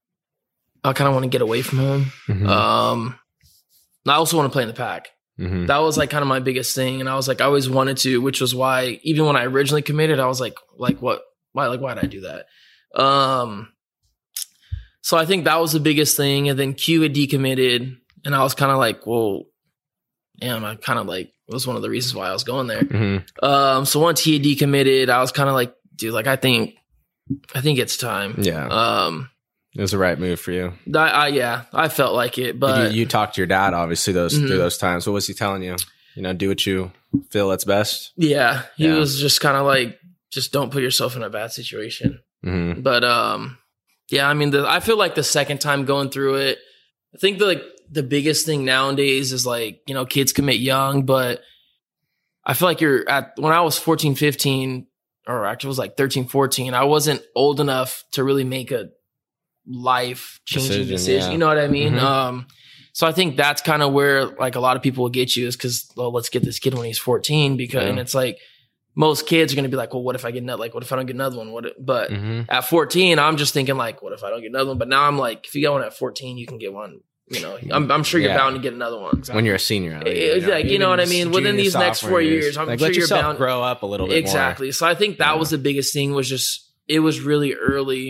I kind of want to get away from home. Mhm. Um, and I also want to play in the pack. Mhm. That was like kind of my biggest thing, and I was like, I always wanted to, which was why even when I originally committed, I was like, like what, why, like why did I do that? Um, so I think that was the biggest thing, and then Q had decommitted, and I was kind of like, well, damn, I kind of like it was one of the reasons why I was going there. Mhm. Um, so once he had decommitted, I was kind of like, dude, like I think, I think it's time. Yeah, Um, it was the right move for you. I, I yeah, I felt like it, but Did you, you talked to your dad obviously those Mhm. through those times. What was he telling you? You know, do what you feel that's best. yeah, he Yeah. was just kind of like, just don't put yourself in a bad situation. hmm But um, yeah, I mean, the, I feel like the second time going through it, I think the like the biggest thing nowadays is like, you know, kids commit young, but I feel like you're at when I was fourteen, fifteen, or actually it was like thirteen, fourteen, I wasn't old enough to really make a life changing Decision, decision. yeah. You know what I mean? Mhm. Um, so I think that's kind of where like a lot of people will get you is because, well, let's get this kid when he's fourteen because, Yeah. and it's like most kids are going to be like, well, what if I get another, like, what if I don't get another one? What, if, but hmm at fourteen, I'm just thinking like, what if I don't get another one? But now I'm like, if you get one at fourteen, you can get one. You know, I'm, I'm sure you're Yeah. bound to get another one. When you're a senior, at least, It's like, you know what I Even mean? Within junior, these next sophomore four years, I'm like, sure let you're yourself bound- grow up a little bit Exactly. So I think that Yeah. was the biggest thing was just, it was really early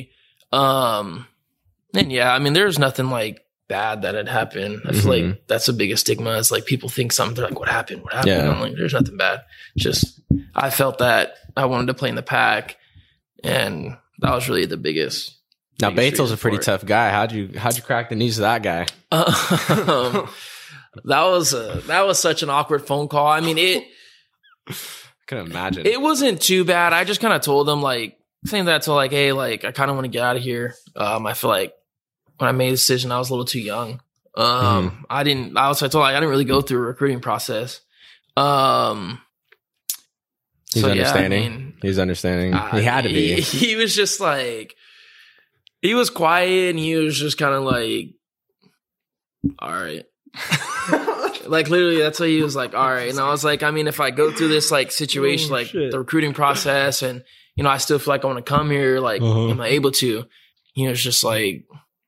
Um, and yeah, I mean, there's nothing like bad that had happened. I feel Mhm. like that's the biggest stigma. It's like people think something, they're like, what happened? What happened? Yeah. I'm like, there's nothing bad. Just, I felt that I wanted to play in the pack, and that was really the biggest. Now, biggest Betel's a reason pretty for it. tough guy. How'd you how'd you crack the knees of that guy? Um, that was a, that was such an awkward phone call. I mean, it I can imagine. it wasn't too bad. I just kind of told him like saying that to like, hey, like I kind of want to get out of here. Um, I feel like when I made the decision, I was a little too young. Um, Mhm. I didn't. I was I told like, I didn't really go through a recruiting process. Um, He's so, yeah, I understanding. mean, He's understanding. uh, he had to be. He, he was just like, he was quiet and he was just kind of like, all right. Like literally, that's what he was like. All right, and I was like, I mean, if I go through this like situation, Oh, like shit. the recruiting process, and you know, I still feel like I want to come here, like, Uh-huh. am I able to? He was just like,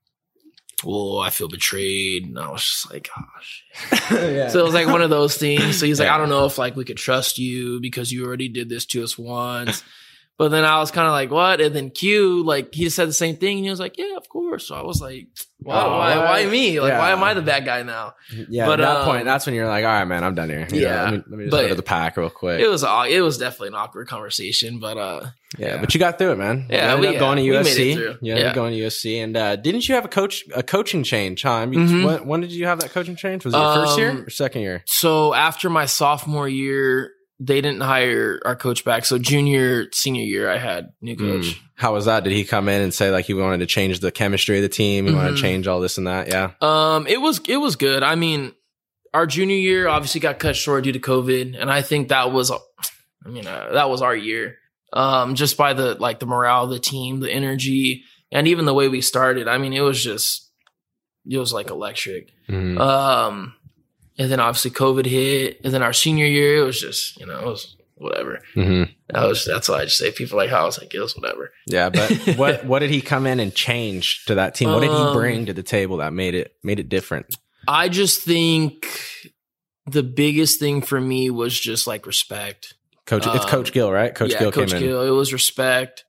well, I feel betrayed, and I was just like, gosh. yeah. So it was like one of those things. So he's like, Yeah. I don't know if like we could trust you because you already did this to us once. But then I was kind of like, what? And then Q, like, he just said the same thing. And he was like, yeah, of course. So I was like, why, Oh, why, what? why me? Like, Yeah. why am I the bad guy now? yeah, but, at that um, point, that's when you're like, all right, man, I'm done here. You know, Yeah, let me, let me just but go to the pack real quick. It was, aw- it was definitely an awkward conversation, but, uh, yeah, yeah. but you got through it, man. Yeah, you ended we- up going to yeah, we made it U S C. through. You ended Yeah. up going to U S C, and uh, didn't you have a coach, a coaching change? Huh? I mean, Mhm. when, when did you have that coaching change? Was it your first year Um, or second year? so after my sophomore year, they didn't hire our coach back. So junior, senior year, I had new coach. Mm. How was that? Did he come in and say like he wanted to change the chemistry of the team? He wanted Mhm. to change all this and that? Yeah. Um, it was it was good. I mean, our junior year obviously got cut short due to COVID, and I think that was, I mean, uh, that was our year. Um, just by the like the morale of the team, the energy, and even the way we started. I mean, it was just it was like electric. Mhm. Um, and then obviously COVID hit, and then our senior year, it was just you know it was whatever. Mhm. That was that's why I just say people like how I was like it was whatever. Yeah, but what what did he come in and change to that team? What did he Um, bring to the table that made it made it different? I just think the biggest thing for me was just like respect. Coach, it's um, Coach Gill, right? Coach yeah, Gill Coach came in. Gill. It was respect.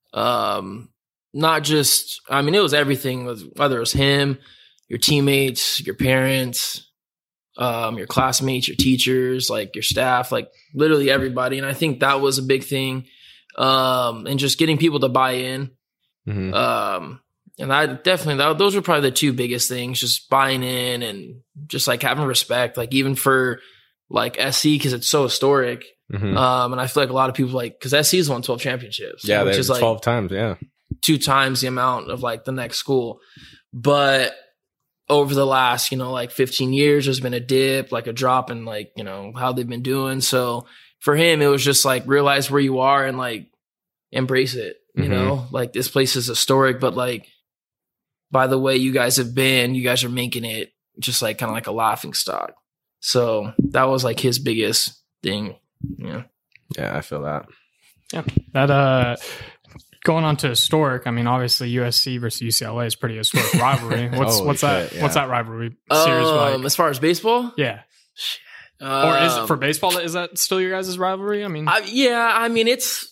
Um, not just. I mean, it was everything. Whether it was him, your teammates, your parents, um, your classmates, your teachers, like your staff, like literally everybody. And I think that was a big thing. Um, and just getting people to buy in. Mhm. Um, and I definitely, that, those were probably the two biggest things, just buying in and just like having respect, like even for like S C, cause it's so historic. Mhm. Um, and I feel like a lot of people like, cause S C's won twelve championships, yeah, which they is like twelve times. Yeah. two times the amount of like the next school. But over the last, you know, like fifteen years, there's been a dip, like a drop in like, you know, how they've been doing. So for him, it was just like realize where you are and like embrace it, you Mhm. know, like this place is historic, but like by the way you guys have been, you guys are making it just like kind of like a laughing stock. So that was like his biggest thing. Yeah. Yeah, I feel that. That uh, going on to historic. I mean, obviously U S C versus U C L A is pretty historic rivalry. What's Holy what's that? shit, What's yeah. that rivalry series Um, like? as far as baseball, Yeah, or is it um, for baseball? Is that still your guys' rivalry? I mean, I, yeah, I mean it's.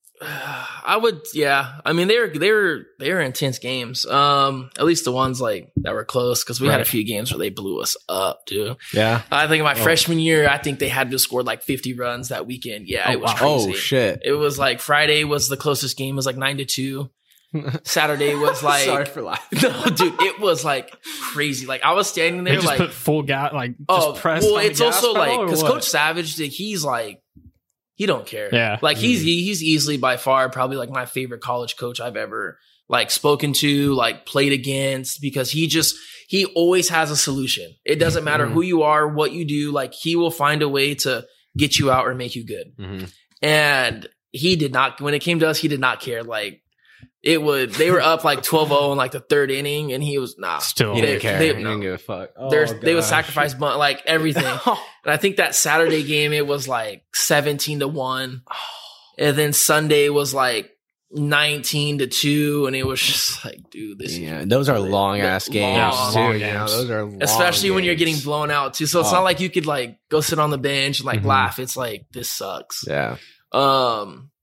I would, yeah. I mean they were they were they were intense games. Um, at least the ones like that were close because we had a Right. few games where they blew us up, dude. Yeah. I think in my Oh. freshman year, I think they had to score like fifty runs that weekend. Yeah, Oh, it was wow. crazy. Oh shit. It was like Friday was the closest game. It was like nine to two. Saturday was like Sorry for laughing. no, dude. It was like crazy. Like I was standing they there just like put full gas, like just oh, press. well, on the it's gas also pedal, like or because what? Coach Savage, he's like, he don't care. Yeah. like he's Mhm. he, he's easily by far probably like my favorite college coach I've ever like spoken to, like played against, because he just he always has a solution. It doesn't matter Mhm. who you are, what you do, like he will find a way to get you out or make you good. Mhm. And he did not when it came to us, he did not care. Like it would they were up like twelve oh in like the third inning, and he was nah. Still, He They- didn't care. they- he no. didn't give a fuck. Oh, There's they would gosh. sacrifice bunt, like everything. And I think that Saturday game, it was like seventeen to one. And then Sunday was like nineteen to two. And it was just like, dude, this Yeah, is those are long ass long, games long too. games. You know, those are long especially when you're games. getting blown out too. So it's Oh. not like you could like go sit on the bench and like Mhm. laugh. It's like, this sucks. Yeah. Um,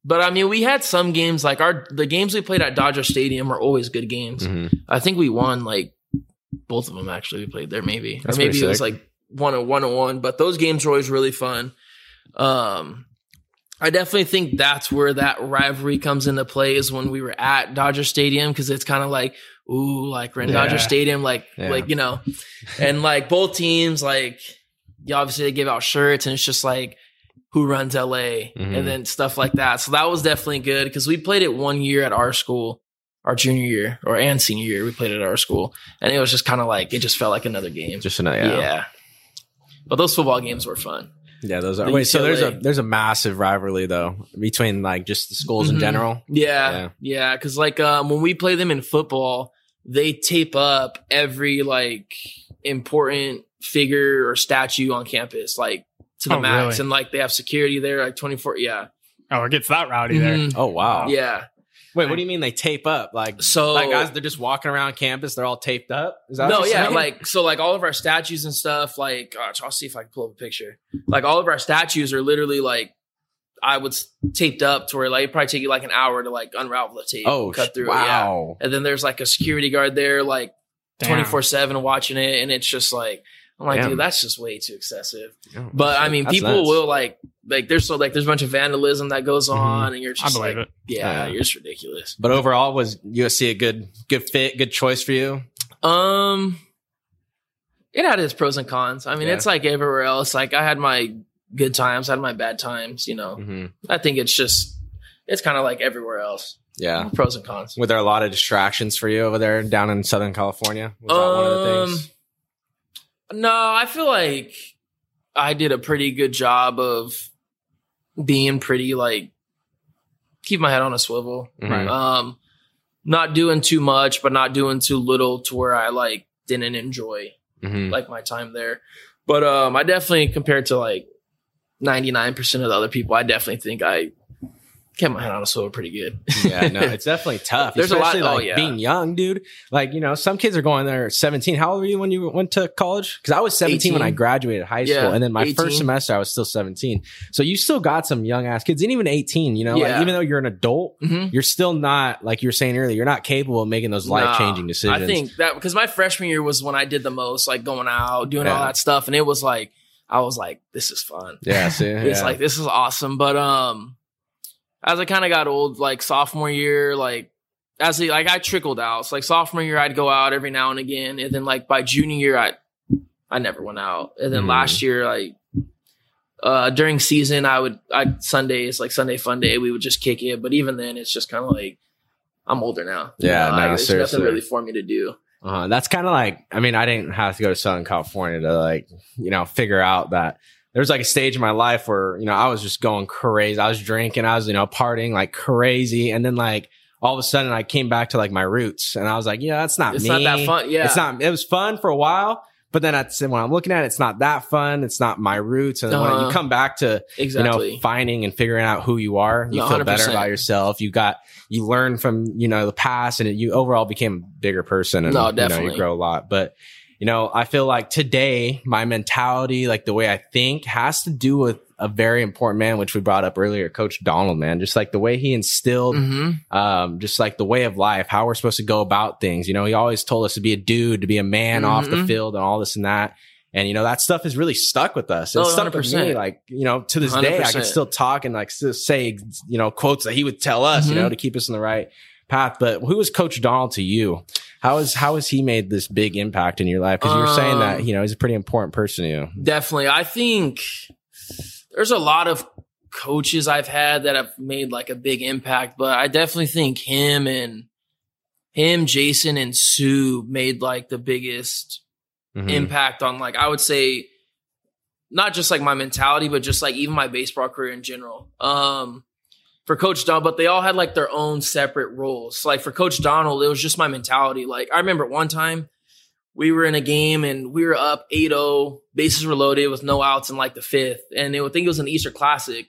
But I mean, we had some games like our the games we played at Dodger Stadium are always good games. Mm-hmm. I think we won like both of them actually. We played there maybe, That's or maybe pretty it was sick. like one on one on one. But those games were always really fun. Um, I definitely think that's where that rivalry comes into play is when we were at Dodger Stadium because it's kind of like, ooh, like we're in Yeah. Dodger Stadium, like Yeah. like you know, and like both teams like, yeah, obviously they give out shirts and it's just like. Who runs L A Mhm. and then stuff like that. So that was definitely good because we played it one year at our school, our junior year or and senior year. We played it at our school, and it was just kind of like it just felt like another game. Just another, yeah. yeah. But those football games were fun. Yeah, those are. The Wait, so there's a U C L A. there's a massive rivalry though between like just the schools in Mhm. general. Yeah, Yeah. yeah. Because like um, when we play them in football, they tape up every like important figure or statue on campus, like to the Oh, max, really? and like they have security there, like twenty-four. Yeah, Oh, it gets that rowdy there. Mhm. Oh wow. yeah. Wait, what do you mean they tape up? Like So like guys, they're just walking around campus. They're all taped up. Is that No, what you're yeah, saying? like so, like all of our statues and stuff. Like, gosh, I'll see if I can pull up a picture. Like all of our statues are literally like, I would s- taped up to where like it'd probably take you like an hour to like unravel the tape, oh cut through it. Yeah. wow. And then there's like a security guard there, like Damn. twenty four seven watching it, and it's just like I'm like, Damn. dude, that's just way too excessive. Oh, But I shit. mean, That's people nuts. will like like there's so like there's a bunch of vandalism that goes Mhm. on, and you're I just believe like, it. yeah, Yeah. you're just ridiculous. But overall, was U S C a good good fit, good choice for you? Um, it had its pros and cons. I mean, Yeah. it's like everywhere else. Like I had my good times, I had my bad times. You know, Mm-hmm. I think it's just it's kind of like everywhere else. Yeah. Pros and cons. Were there a lot of distractions for you over there down in Southern California? Was that one of the things? Um, No, I feel like I did a pretty good job of being pretty like keep my head on a swivel. Mhm. Um, not doing too much, but not doing too little to where I like didn't enjoy Mhm. like my time there. But um, I definitely compared to like ninety-nine percent of the other people, I definitely think I kept my head on a swivel pretty good. Yeah, no, it's definitely tough. There's a lot- especially oh, like yeah. being young, dude. Like, you know, some kids are going there at seventeen. How old were you when you went to college? Because I was seventeen when I eighteen. graduated high school, Yeah, and then my eighteen. first semester I was still seventeen. So you still got some young ass kids, and even eighteen. You know, Yeah. like even though you're an adult, Mhm. you're still not like you were saying earlier. You're not capable of making those life changing Nah, decisions. I think that because my freshman year was when I did the most, like going out, doing all Yeah. that stuff, and it was like I was like, this is fun. Yeah, see, It's yeah. like this is awesome. But um, as I kind of got old, like sophomore year, like as the, like I trickled out. So like sophomore year, I'd go out every now and again, and then like by junior year, I I never went out. And then Mm. last year, like uh during season, I would I Sundays like Sunday fun day, we would just kick it. But even then, it's just kind of like I'm older now. You Yeah, know, no, I- there's seriously. nothing really for me to do. Uh, that's kind of like, I mean, I didn't have to go to Southern California to like, you know, figure out that there was like a stage in my life where, you know, I was just going crazy. I was drinking, I was, you know, partying like crazy. And then like all of a sudden I came back to like my roots and I was like, yeah, that's not It's me. not that fun. Yeah, It's not, it was fun for a while, but then that's when I'm looking at it, it's not that fun. It's not my roots. And then when Uh-huh. you come back to, exactly. you know, finding and figuring out who you are, you No, feel one hundred better percent. about yourself. You got, you learn from, you know, the past and it, you overall became a bigger person and No, you know, definitely. you grow a lot. But, you know, I feel like today my mentality, like the way I think has to do with a very important man, which we brought up earlier, Coach Donald, man, just like the way he instilled, Mm-hmm. um, just like the way of life, how we're supposed to go about things. You know, he always told us to be a dude, to be a man off the Mhm. field and all this and that. And, you know, that stuff has really stuck with us. It's Oh, stuck one hundred with me. percent. Like, you know, to this day, I can one hundred percent. still talk and like s- say, you know, quotes that he would tell us, you Mhm. know, to keep us in the right path. But who was Coach Donald to you? How is, how has he made this big impact in your life? Because you were saying that, Um, you know, he's a pretty important person to you. Definitely. I think there's a lot of coaches I've had that have made like a big impact, but I definitely think him and him, Jason and Sue made like the biggest Mhm. impact on like, I would say not just like my mentality, but just like even my baseball career in general. Um, for Coach Donald, but they all had like their own separate roles. So, like for Coach Donald, it was just my mentality. Like I remember one time we were in a game and we were up eight oh, bases were loaded with no outs in like the fifth. And it, I think it was an Easter Classic.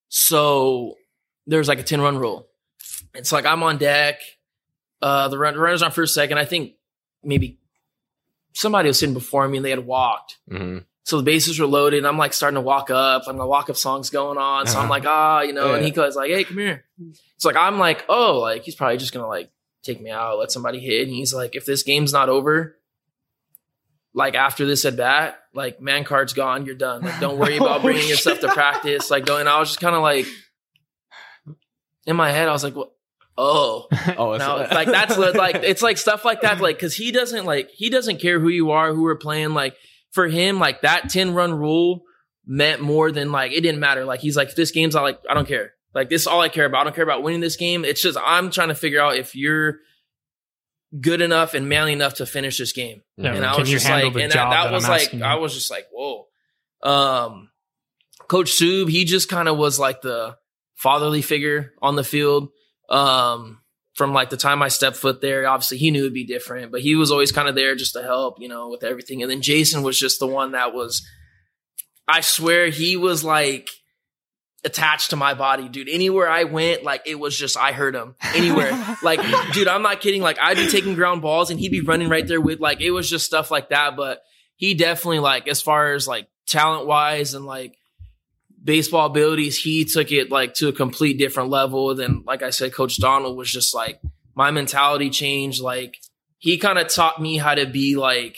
So there's like a ten run rule. It's like I'm on deck. Uh, the run, runner's on first, second. I think maybe somebody was sitting before me and they had walked. Mhm. So the bases were loaded and I'm like starting to walk up. I'm the walk up song's going on. So I'm like, ah, you know, yeah. and he goes like, hey, come here. It's like, I'm like, oh, like he's probably just going to like take me out, let somebody hit. And he's like, if this game's not over, like after this at bat, like man card's gone, you're done. Like don't worry about bringing your stuff to practice. Like going, I was just kind of like, in my head, I was like, what? Oh, oh, now, like that's like, it's like stuff like that. Like, cause he doesn't like, he doesn't care who you are, who we're playing. Like for him, like that ten run rule meant more than like, it didn't matter. Like, he's like, if this game's not like, I don't care. Like this is all I care about. I don't care about winning this game. It's just, I'm trying to figure out if you're good enough and manly enough to finish this game. Yeah, and I was just like, and that, that, that was like, you. I was just like, whoa. Um, Coach Sub, he just kind of was like the fatherly figure on the field. Um, from like the time I stepped foot there, obviously he knew it'd be different, but he was always kind of there just to help, you know, with everything. And then Jason was just the one that was, I swear he was like attached to my body, dude. Anywhere I went, like it was just, I heard him anywhere. Like, dude, I'm not kidding. Like I'd be taking ground balls and he'd be running right there with like, it was just stuff like that. But he definitely like, as far as like talent wise and like, baseball abilities, he took it like to a complete different level than, like I said, Coach Donald was just like, my mentality changed. Like he kind of taught me how to be like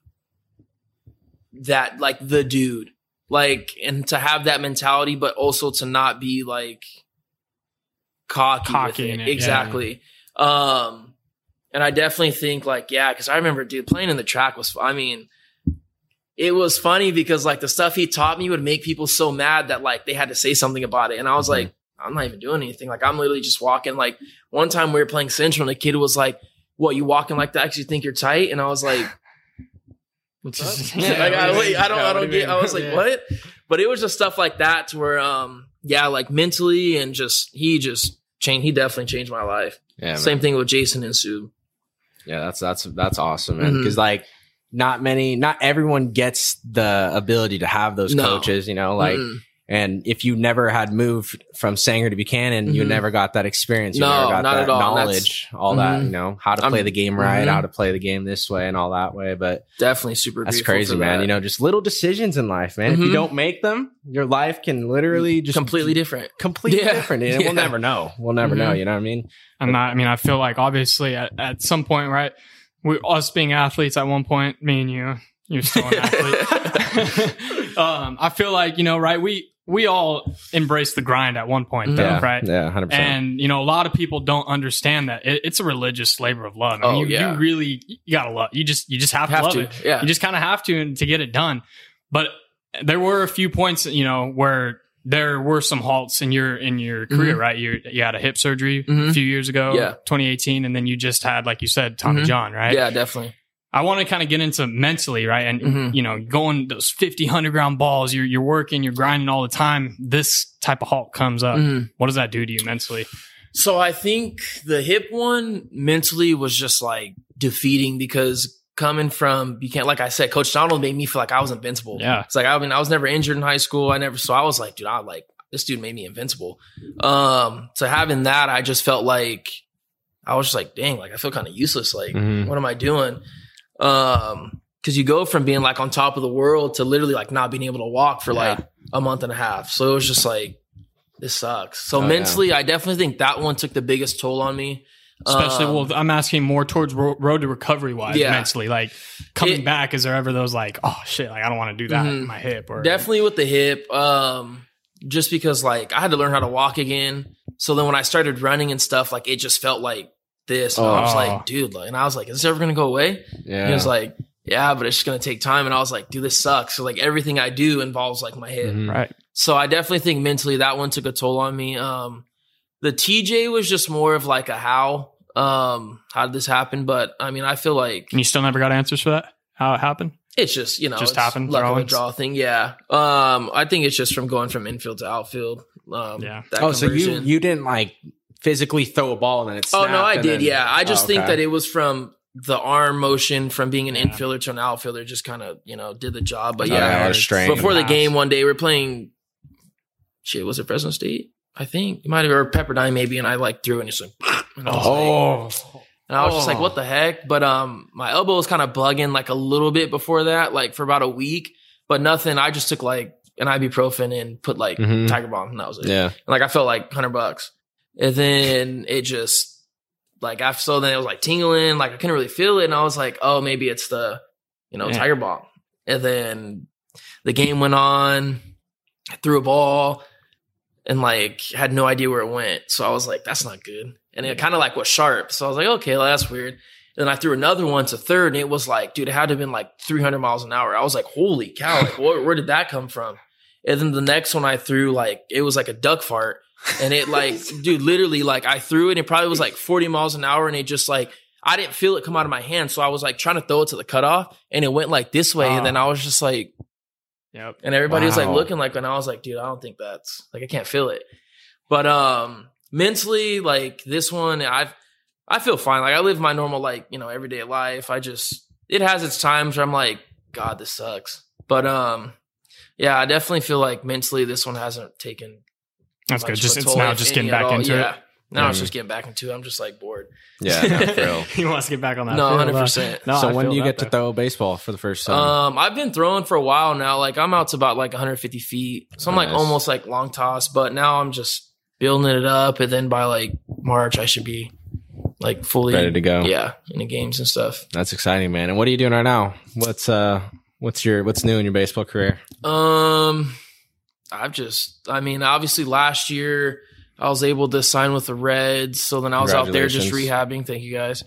that, like the dude, like, and to have that mentality, but also to not be like cocky, cocky with it. It, exactly. Yeah. Um, and I definitely think like, yeah, cause I remember dude playing in the track was, I mean, it was funny because like the stuff he taught me would make people so mad that like they had to say something about it. And I was mm-hmm. like, I'm not even doing anything. Like I'm literally just walking. Like one time we were playing Central and a kid was like, what, you walking like that because you think you're tight? And I was like, what's yeah, like, I, wait, I don't, yeah, I don't get, I was like, yeah. what? But it was just stuff like that to where, um, yeah, like mentally and just, he just changed, he definitely changed my life. Yeah, Same man. thing with Jason and Sue. Yeah, that's, that's, that's awesome, man. Mm-hmm. Cause like, Not many, not everyone gets the ability to have those no. coaches, you know, like, mm-hmm. and if you never had moved from Sanger to Buchanan, mm-hmm. you never got that experience. You no, never got not that at all. knowledge, all mm-hmm. that, you know, how to play I'm, the game right, mm-hmm. how to play the game this way and all that way. But definitely super that's crazy, man. That. You know, just little decisions in life, man. Mm-hmm. If you don't make them, your life can literally just completely different, completely yeah. different. And yeah. we'll never know. We'll never mm-hmm. know. You know what I mean? I'm not, I mean, I feel like obviously at, at some point, right? We, us being athletes at one point, me and you, you're still an athlete. um, I feel like, you know, right. We, we all embrace the grind at one point, though, yeah, right? Yeah. one hundred percent. And, you know, a lot of people don't understand that it, it's a religious labor of love. I mean, oh, you, yeah. you really, you gotta love, you just, you just have, have to love to. it. Yeah. You just kind of have to and to get it done. But there were a few points, you know, where there were some halts in your, in your career, mm-hmm. right? You, you had a hip surgery mm-hmm. a few years ago, yeah. twenty eighteen. And then you just had, like you said, Tommy mm-hmm. John, right? Yeah, definitely. I want to kind of get into mentally, right? And, mm-hmm. you know, going those fifty, one hundred ground balls, you're, you're working, you're grinding all the time. This type of halt comes up. Mm-hmm. What does that do to you mentally? So I think the hip one mentally was just like defeating because coming from, you can't, like I said, Coach Donald made me feel like I was invincible. Yeah. It's like, I mean, I was never injured in high school. I never, so I was like, dude, I like, this dude made me invincible. Um, so having that, I just felt like, I was just like, dang, like I feel kind of useless. Like, mm-hmm. what am I doing? Um, cause you go from being like on top of the world to literally like not being able to walk for yeah. like a month and a half. So it was just like, this sucks. So oh, mentally, yeah. I definitely think that one took the biggest toll on me. Especially, um, well, I'm asking more towards ro- road to recovery wise, yeah. mentally, like coming it, back, is there ever those like, oh shit, like I don't want to do that mm-hmm. in my hip or definitely with the hip. Um, just because like I had to learn how to walk again. So then when I started running and stuff, like it just felt like this. And oh. I was like, dude, like, and I was like, is this ever going to go away? Yeah. And he was like, yeah, but it's just going to take time. And I was like, dude, this sucks. So like everything I do involves like my hip. Mm-hmm. Right. So I definitely think mentally that one took a toll on me. Um, the T J was just more of like a how, um, how did this happen? But I mean, I feel like. And you still never got answers for that? How it happened? It's just, you know, just it's happened. Luck of a draw thing. Yeah. Um, I think it's just from going from infield to outfield. Um, yeah. That oh, conversion. so you, you didn't like physically throw a ball and then it snapped? Oh, no, I did. Then, yeah. I just oh, okay. think that it was from the arm motion from being an yeah. infielder to an outfielder just kind of, you know, did the job. But oh, yeah, yeah before the game one day, we're playing, shit, was it Fresno State? I think it might have been or Pepperdine maybe. And I like threw it and just like, and I was oh. like, and I was oh. just like, what the heck? But um, my elbow was kind of bugging like a little bit before that, like for about a week. but nothing. I just took like an ibuprofen and put like Mhm. Tiger Balm, and that was it. Yeah. And, like I felt like hundred bucks, and then it just like after so then it was like tingling, like I couldn't really feel it, and I was like, oh, maybe it's the you know Yeah. Tiger Balm. And then the game went on. I threw a ball and like had no idea where it went, so I was like, that's not good. And it kind of like was sharp, so I was like, okay, well, that's weird. And then I threw another one to third, and it was like, dude, it had to have been like three hundred miles an hour. I was like, holy cow, like, where, where did that come from? And then the next one I threw, like, it was like a duck fart. And it like, dude, literally, like, I threw it, and it probably was like forty miles an hour, and it just like, I didn't feel it come out of my hand. So I was like trying to throw it to the cutoff, and it went like this way. Oh. And then I was just like, Yep. and everybody was like Wow. looking like, and I was like, dude, I don't think that's like, I can't feel it. But um mentally, like this one, I've, I feel fine. Like I live my normal, like, you know, everyday life. I just, it has its times where I'm like, God, this sucks. But um, yeah, I definitely feel like mentally this one hasn't taken. That's much good. of Just a it's toll, now if just any getting at back all. into yeah. it. Now it's Mhm. just getting back into it. I'm just like bored. Yeah. No, for real. He wants to get back on that. No, field, hundred huh? percent. No, so I when feel do you that, get to though. throw a baseball for the first time? Um, I've been throwing for a while now. Like I'm out to about like one hundred fifty feet. So I'm like Nice. almost like long toss, but now I'm just building it up. And then by like March, I should be like fully Ready to go. Yeah. In the games and stuff. That's exciting, man. And what are you doing right now? What's uh what's your what's new in your baseball career? Um, I've just, I mean, obviously last year I was able to sign with the Reds. So then I was out there just Congratulations. rehabbing. Thank you guys.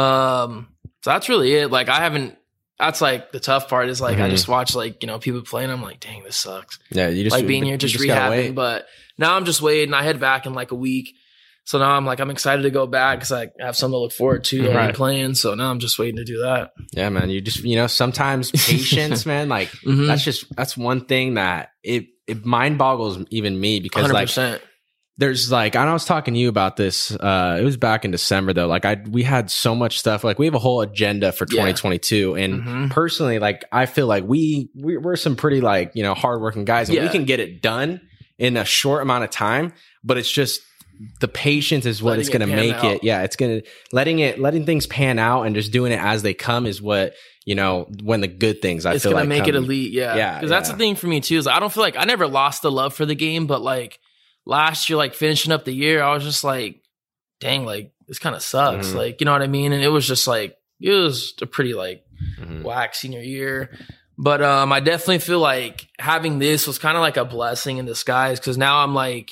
Um, so that's really it. Like I haven't, that's like the tough part is like, I Mhm. just watch like, you know, people playing. I'm like, dang, this sucks. Yeah, you just Like being you here, just, gotta rehabbing. wait. But now I'm just waiting. I head back in like a week. So now I'm like, I'm excited to go back because I have something to look forward to. I've Right. been playing. So now I'm just waiting to do that. Yeah, man. You just you know sometimes patience, man. Like Mhm. that's just that's one thing that it it mind boggles even me because one hundred like percent. there's like I was talking to you about this. Uh, it was back in December though. Like I we had so much stuff. Like we have a whole agenda for Yeah. twenty twenty-two, and Mhm. personally, like I feel like we, we we're some pretty like you know hardworking guys, and we Yeah. can get it done in a short amount of time. But it's just the patience is what Letting is going to it pan make out. it. Yeah, it's gonna letting it letting things pan out and just doing it as they come is what you know when the good things. I It's feel gonna like make it come. elite, yeah. Yeah, Because that's yeah. the thing for me too. Is I don't feel like I never lost the love for the game, but like last year, like finishing up the year, I was just like, dang, like this kind of sucks. Mhm. Like you know what I mean? And it was just like it was a pretty like Mhm. whack senior year. But um, I definitely feel like having this was kind of like a blessing in disguise because now I'm like,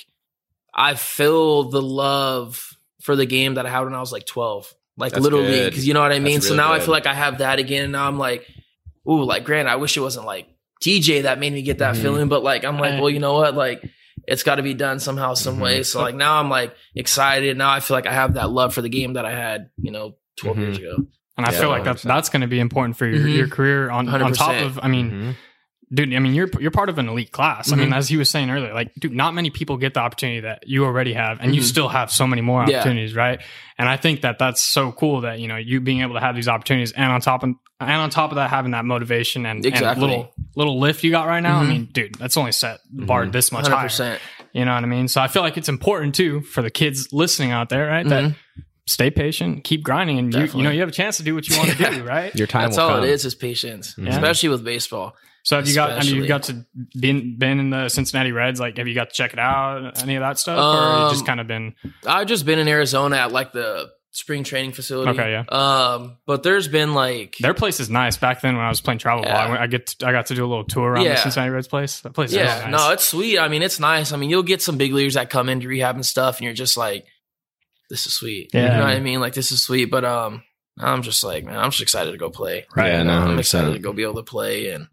I feel the love for the game that I had when I was like twelve, like That's little league, good. because you know what I mean. That's So really now I good. feel like I have that again. And now I'm like, ooh, like Grant, I wish it wasn't like T J that made me get that Mhm. feeling, but like I'm like, Right. well, you know what, like it's got to be done somehow, some Mhm. way. So like now I'm like excited. Now I feel like I have that love for the game that I had, you know, twelve Mhm. years ago. And I Yeah, feel like one hundred that's percent. that's going to be important for your, Mhm. your career on, on top one hundred percent. of, I mean, Mhm. dude, I mean, you're you're part of an elite class. I mean, Mhm. as he was saying earlier, like, dude, not many people get the opportunity that you already have, and you Mhm. still have so many more Yeah. opportunities, right? And I think that that's so cool that you know you being able to have these opportunities, and on top of and on top of that, having that motivation and, and Exactly. little little lift you got right now. Mhm. I mean, dude, that's only set the bar Mhm. this much one hundred higher. percent. You know what I mean? So I feel like it's important too for the kids listening out there, right? That Mhm. stay patient, keep grinding, and you, you Definitely. know you have a chance to do what you want to Yeah. do, right? Your time That's will all come. it is, is patience, Yeah. especially with baseball. So have you got? I mean, Especially. you've got to been been in the Cincinnati Reds. Like, have you got to check it out? Any of that stuff, or have you just Um, kind of been? I've just been in Arizona at like the spring training facility. Okay, yeah. Um, but there's been like, Their place is nice. Back then, when I was playing travel ball, Yeah. I, went, I get to, I got to do a little tour around Yeah. the Cincinnati Reds place. That place yeah, is nice. no, it's sweet. I mean, it's nice. I mean, you'll get some big leaguers that come in to rehab and stuff, and you're just like, this is sweet. Yeah. You know what I mean? Like, this is sweet. But um, I'm just like, man, I'm just excited to go play. Right. Yeah, no, I'm one hundred excited to percent. go be able to play and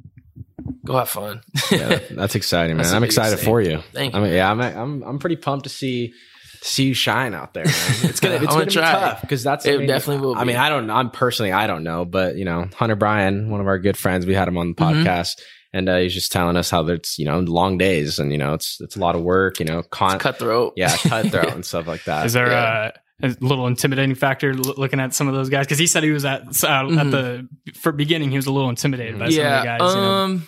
go have fun. Yeah, that's exciting, man. That's the I'm biggest excited thing. for you. Thank I you. mean, yeah, I'm I'm I'm pretty pumped to see to see you shine out there, man. It's gonna it's I'm gonna, gonna be try. tough because that's I It mean, definitely will I mean, be. I don't. I'm personally, I don't know, but you know, Hunter Bryan, one of our good friends, we had him on the Mhm. podcast, and uh, he's just telling us how it's you know long days, and you know, it's it's a lot of work, you know, con- It's cutthroat. yeah, cutthroat and stuff like that. Is there Yeah. a, a little intimidating factor l- looking at some of those guys? Because he said he was at uh, at Mhm. the for beginning, he was a little intimidated by some yeah. of the guys. you know? um,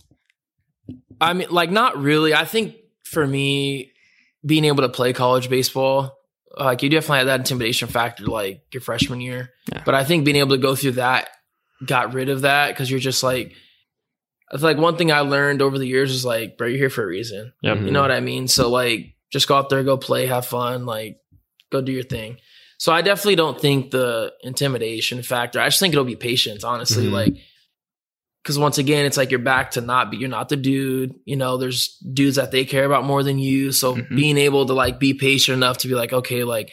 I mean, like, not really. I think for me, being able to play college baseball, like, you definitely had that intimidation factor, like your freshman year. Yeah. But I think being able to go through that got rid of that because you're just like, I feel like one thing I learned over the years is like, bro, you're here for a reason. Yep. You know what I mean? So like, just go out there, go play, have fun, like go do your thing. So I definitely don't think the intimidation factor. I just think it'll be patience, honestly. Mhm. Like, because once again, it's like you're back to not be, you're not the dude. You know, there's dudes that they care about more than you. So Mhm. being able to like be patient enough to be like, okay, like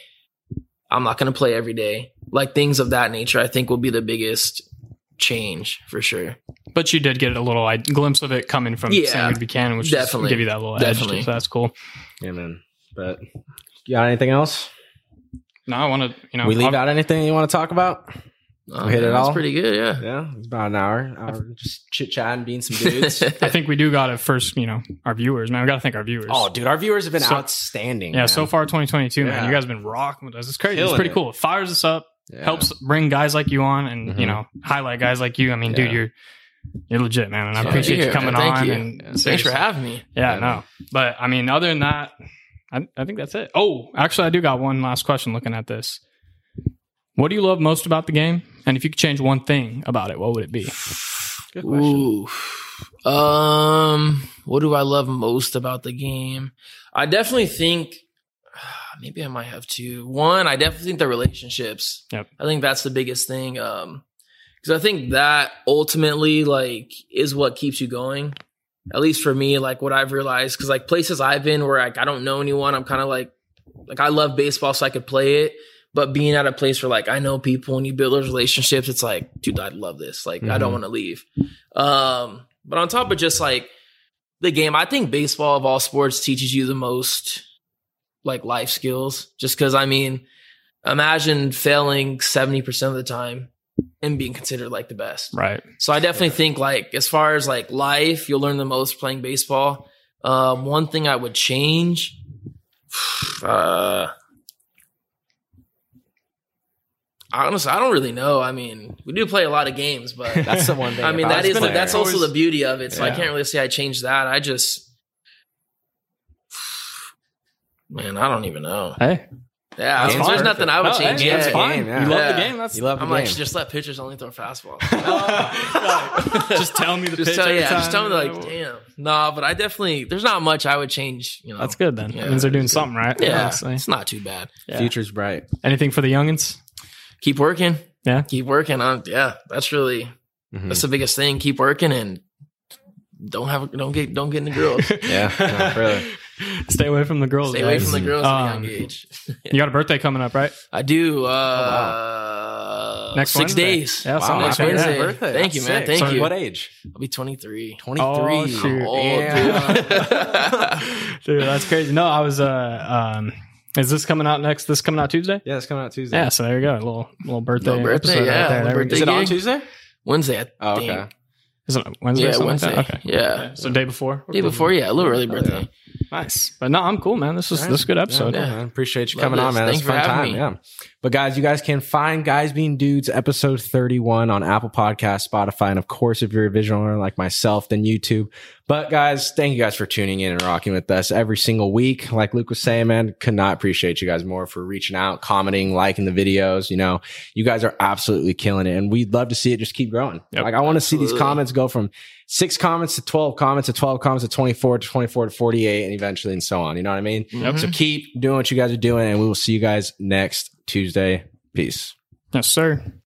I'm not going to play every day. Like things of that nature, I think will be the biggest change for sure. But you did get a little like, glimpse of it coming from Yeah, Samuel Buchanan, which definitely. just give you that little Definitely. edge. So that's cool. Yeah, man. But you got anything else? No, I want to, you know, we leave I'll- out anything you want to talk about? Oh, hit it that's all? pretty good. Yeah. Yeah, it's about an hour. hour just chit chatting, being some dudes. I think we do got to first, you know, our viewers, man. We got to thank our viewers. Oh, dude, our viewers have been So- outstanding. yeah. man. So far, twenty twenty-two, man, Yeah. you guys have been rocking with us. It's crazy. Killing it's pretty it. cool. It fires us up, Yeah. helps bring guys like you on, and Mhm. you know, highlight guys like you. I mean, dude, Yeah. you're you're legit, man, and I Yeah, appreciate yeah, you coming man. Thank on. you. And Thanks seriously. for having me. Yeah, Yeah, no. But I mean, other than that, I, I think that's it. Oh, actually, I do got one last question looking at this. What do you love most about the game? And if you could change one thing about it, what would it be? Good question. Ooh. Um, what do I love most about the game? I definitely think maybe I might have two. One, I definitely think the relationships. Yep. I think that's the biggest thing. Um, because I think that ultimately like is what keeps you going. At least for me, like what I've realized, because like places I've been where like I don't know anyone, I'm kind of like like I love baseball, so I could play it. But being at a place where like I know people and you build those relationships, it's like, dude, I love this. Like I don't Mhm. want to leave. Um, but on top of just like the game, I think baseball of all sports teaches you the most like life skills. Just because I mean, imagine failing seventy percent of the time and being considered like the best. Right. So I definitely think like as far as like life, you'll learn the most playing baseball. Um, one thing I would change, uh, honestly, I don't really know. I mean, we do play a lot of games, but That's the one thing. I mean, about that us is players. that's also the beauty of it. So I Yeah. can't really say I changed that. I just, man, I don't even know. Hey, Yeah, Game's there's perfect. nothing I would No, change. hey, Yeah, it's fine. Game, yeah. You love Yeah. the game. That's You love the I'm game. like, just let pitchers only throw fastball. just tell me the just pitch tell every yeah, just tell time. me like, damn. No, but I definitely there's not much I would change. You know, That's good then. Yeah, That means they're doing it's something right. Yeah, honestly. it's not too bad. Yeah. Future's bright. Anything for the youngins? Keep working. Yeah. keep working. On yeah, that's really Mhm. that's the biggest thing. Keep working and don't have don't get don't get into girls. Yeah, no, really. Stay away from the girls. Stay away guys. from the girls at a Um, young age. You got a birthday coming up, right? I do. Uh, Oh, Next six Wednesday. days. Yeah, Wow, something next like that. Wednesday. Yeah. birthday. Thank you, That's man. sick. Thank So you. What age? I'll be twenty-three. twenty-three. Oh, shoot. Oh, Yeah. Dude, that's crazy. No, I was. Uh, um, is this coming out next? This coming out Tuesday? Yeah, it's coming out Tuesday. Yeah. So there you go. A little little birthday. Little birthday, episode yeah, Right there. little There we birthday Is it on gig? Tuesday? Wednesday, I Oh, think. okay. Is it Wednesday? or Yeah, something Wednesday. Like that? Okay. Yeah. So day before. Day before, yeah, a little early Oh, birthday. yeah. Nice. But no, I'm cool, man. This is All right. this is a good episode. Yeah, Yeah. man. Appreciate you Love coming on, this. man. That's Thanks a fun for having time. me. Yeah. But guys, you guys can find Guys Being Dudes episode thirty-one on Apple Podcasts, Spotify, and of course, if you're a visual learner like myself, then YouTube. But guys, thank you guys for tuning in and rocking with us every single week. Like Luke was saying, man, could not appreciate you guys more for reaching out, commenting, liking the videos. You know, you guys are absolutely killing it, and we'd love to see it just keep growing. Yep. Like I want to see these Absolutely. comments go from six comments to twelve comments to twelve comments to twenty-four to twenty-four to forty-eight, and eventually and so on. You know what I mean? Yep. So keep doing what you guys are doing, and we will see you guys next Tuesday. Peace. Yes, sir.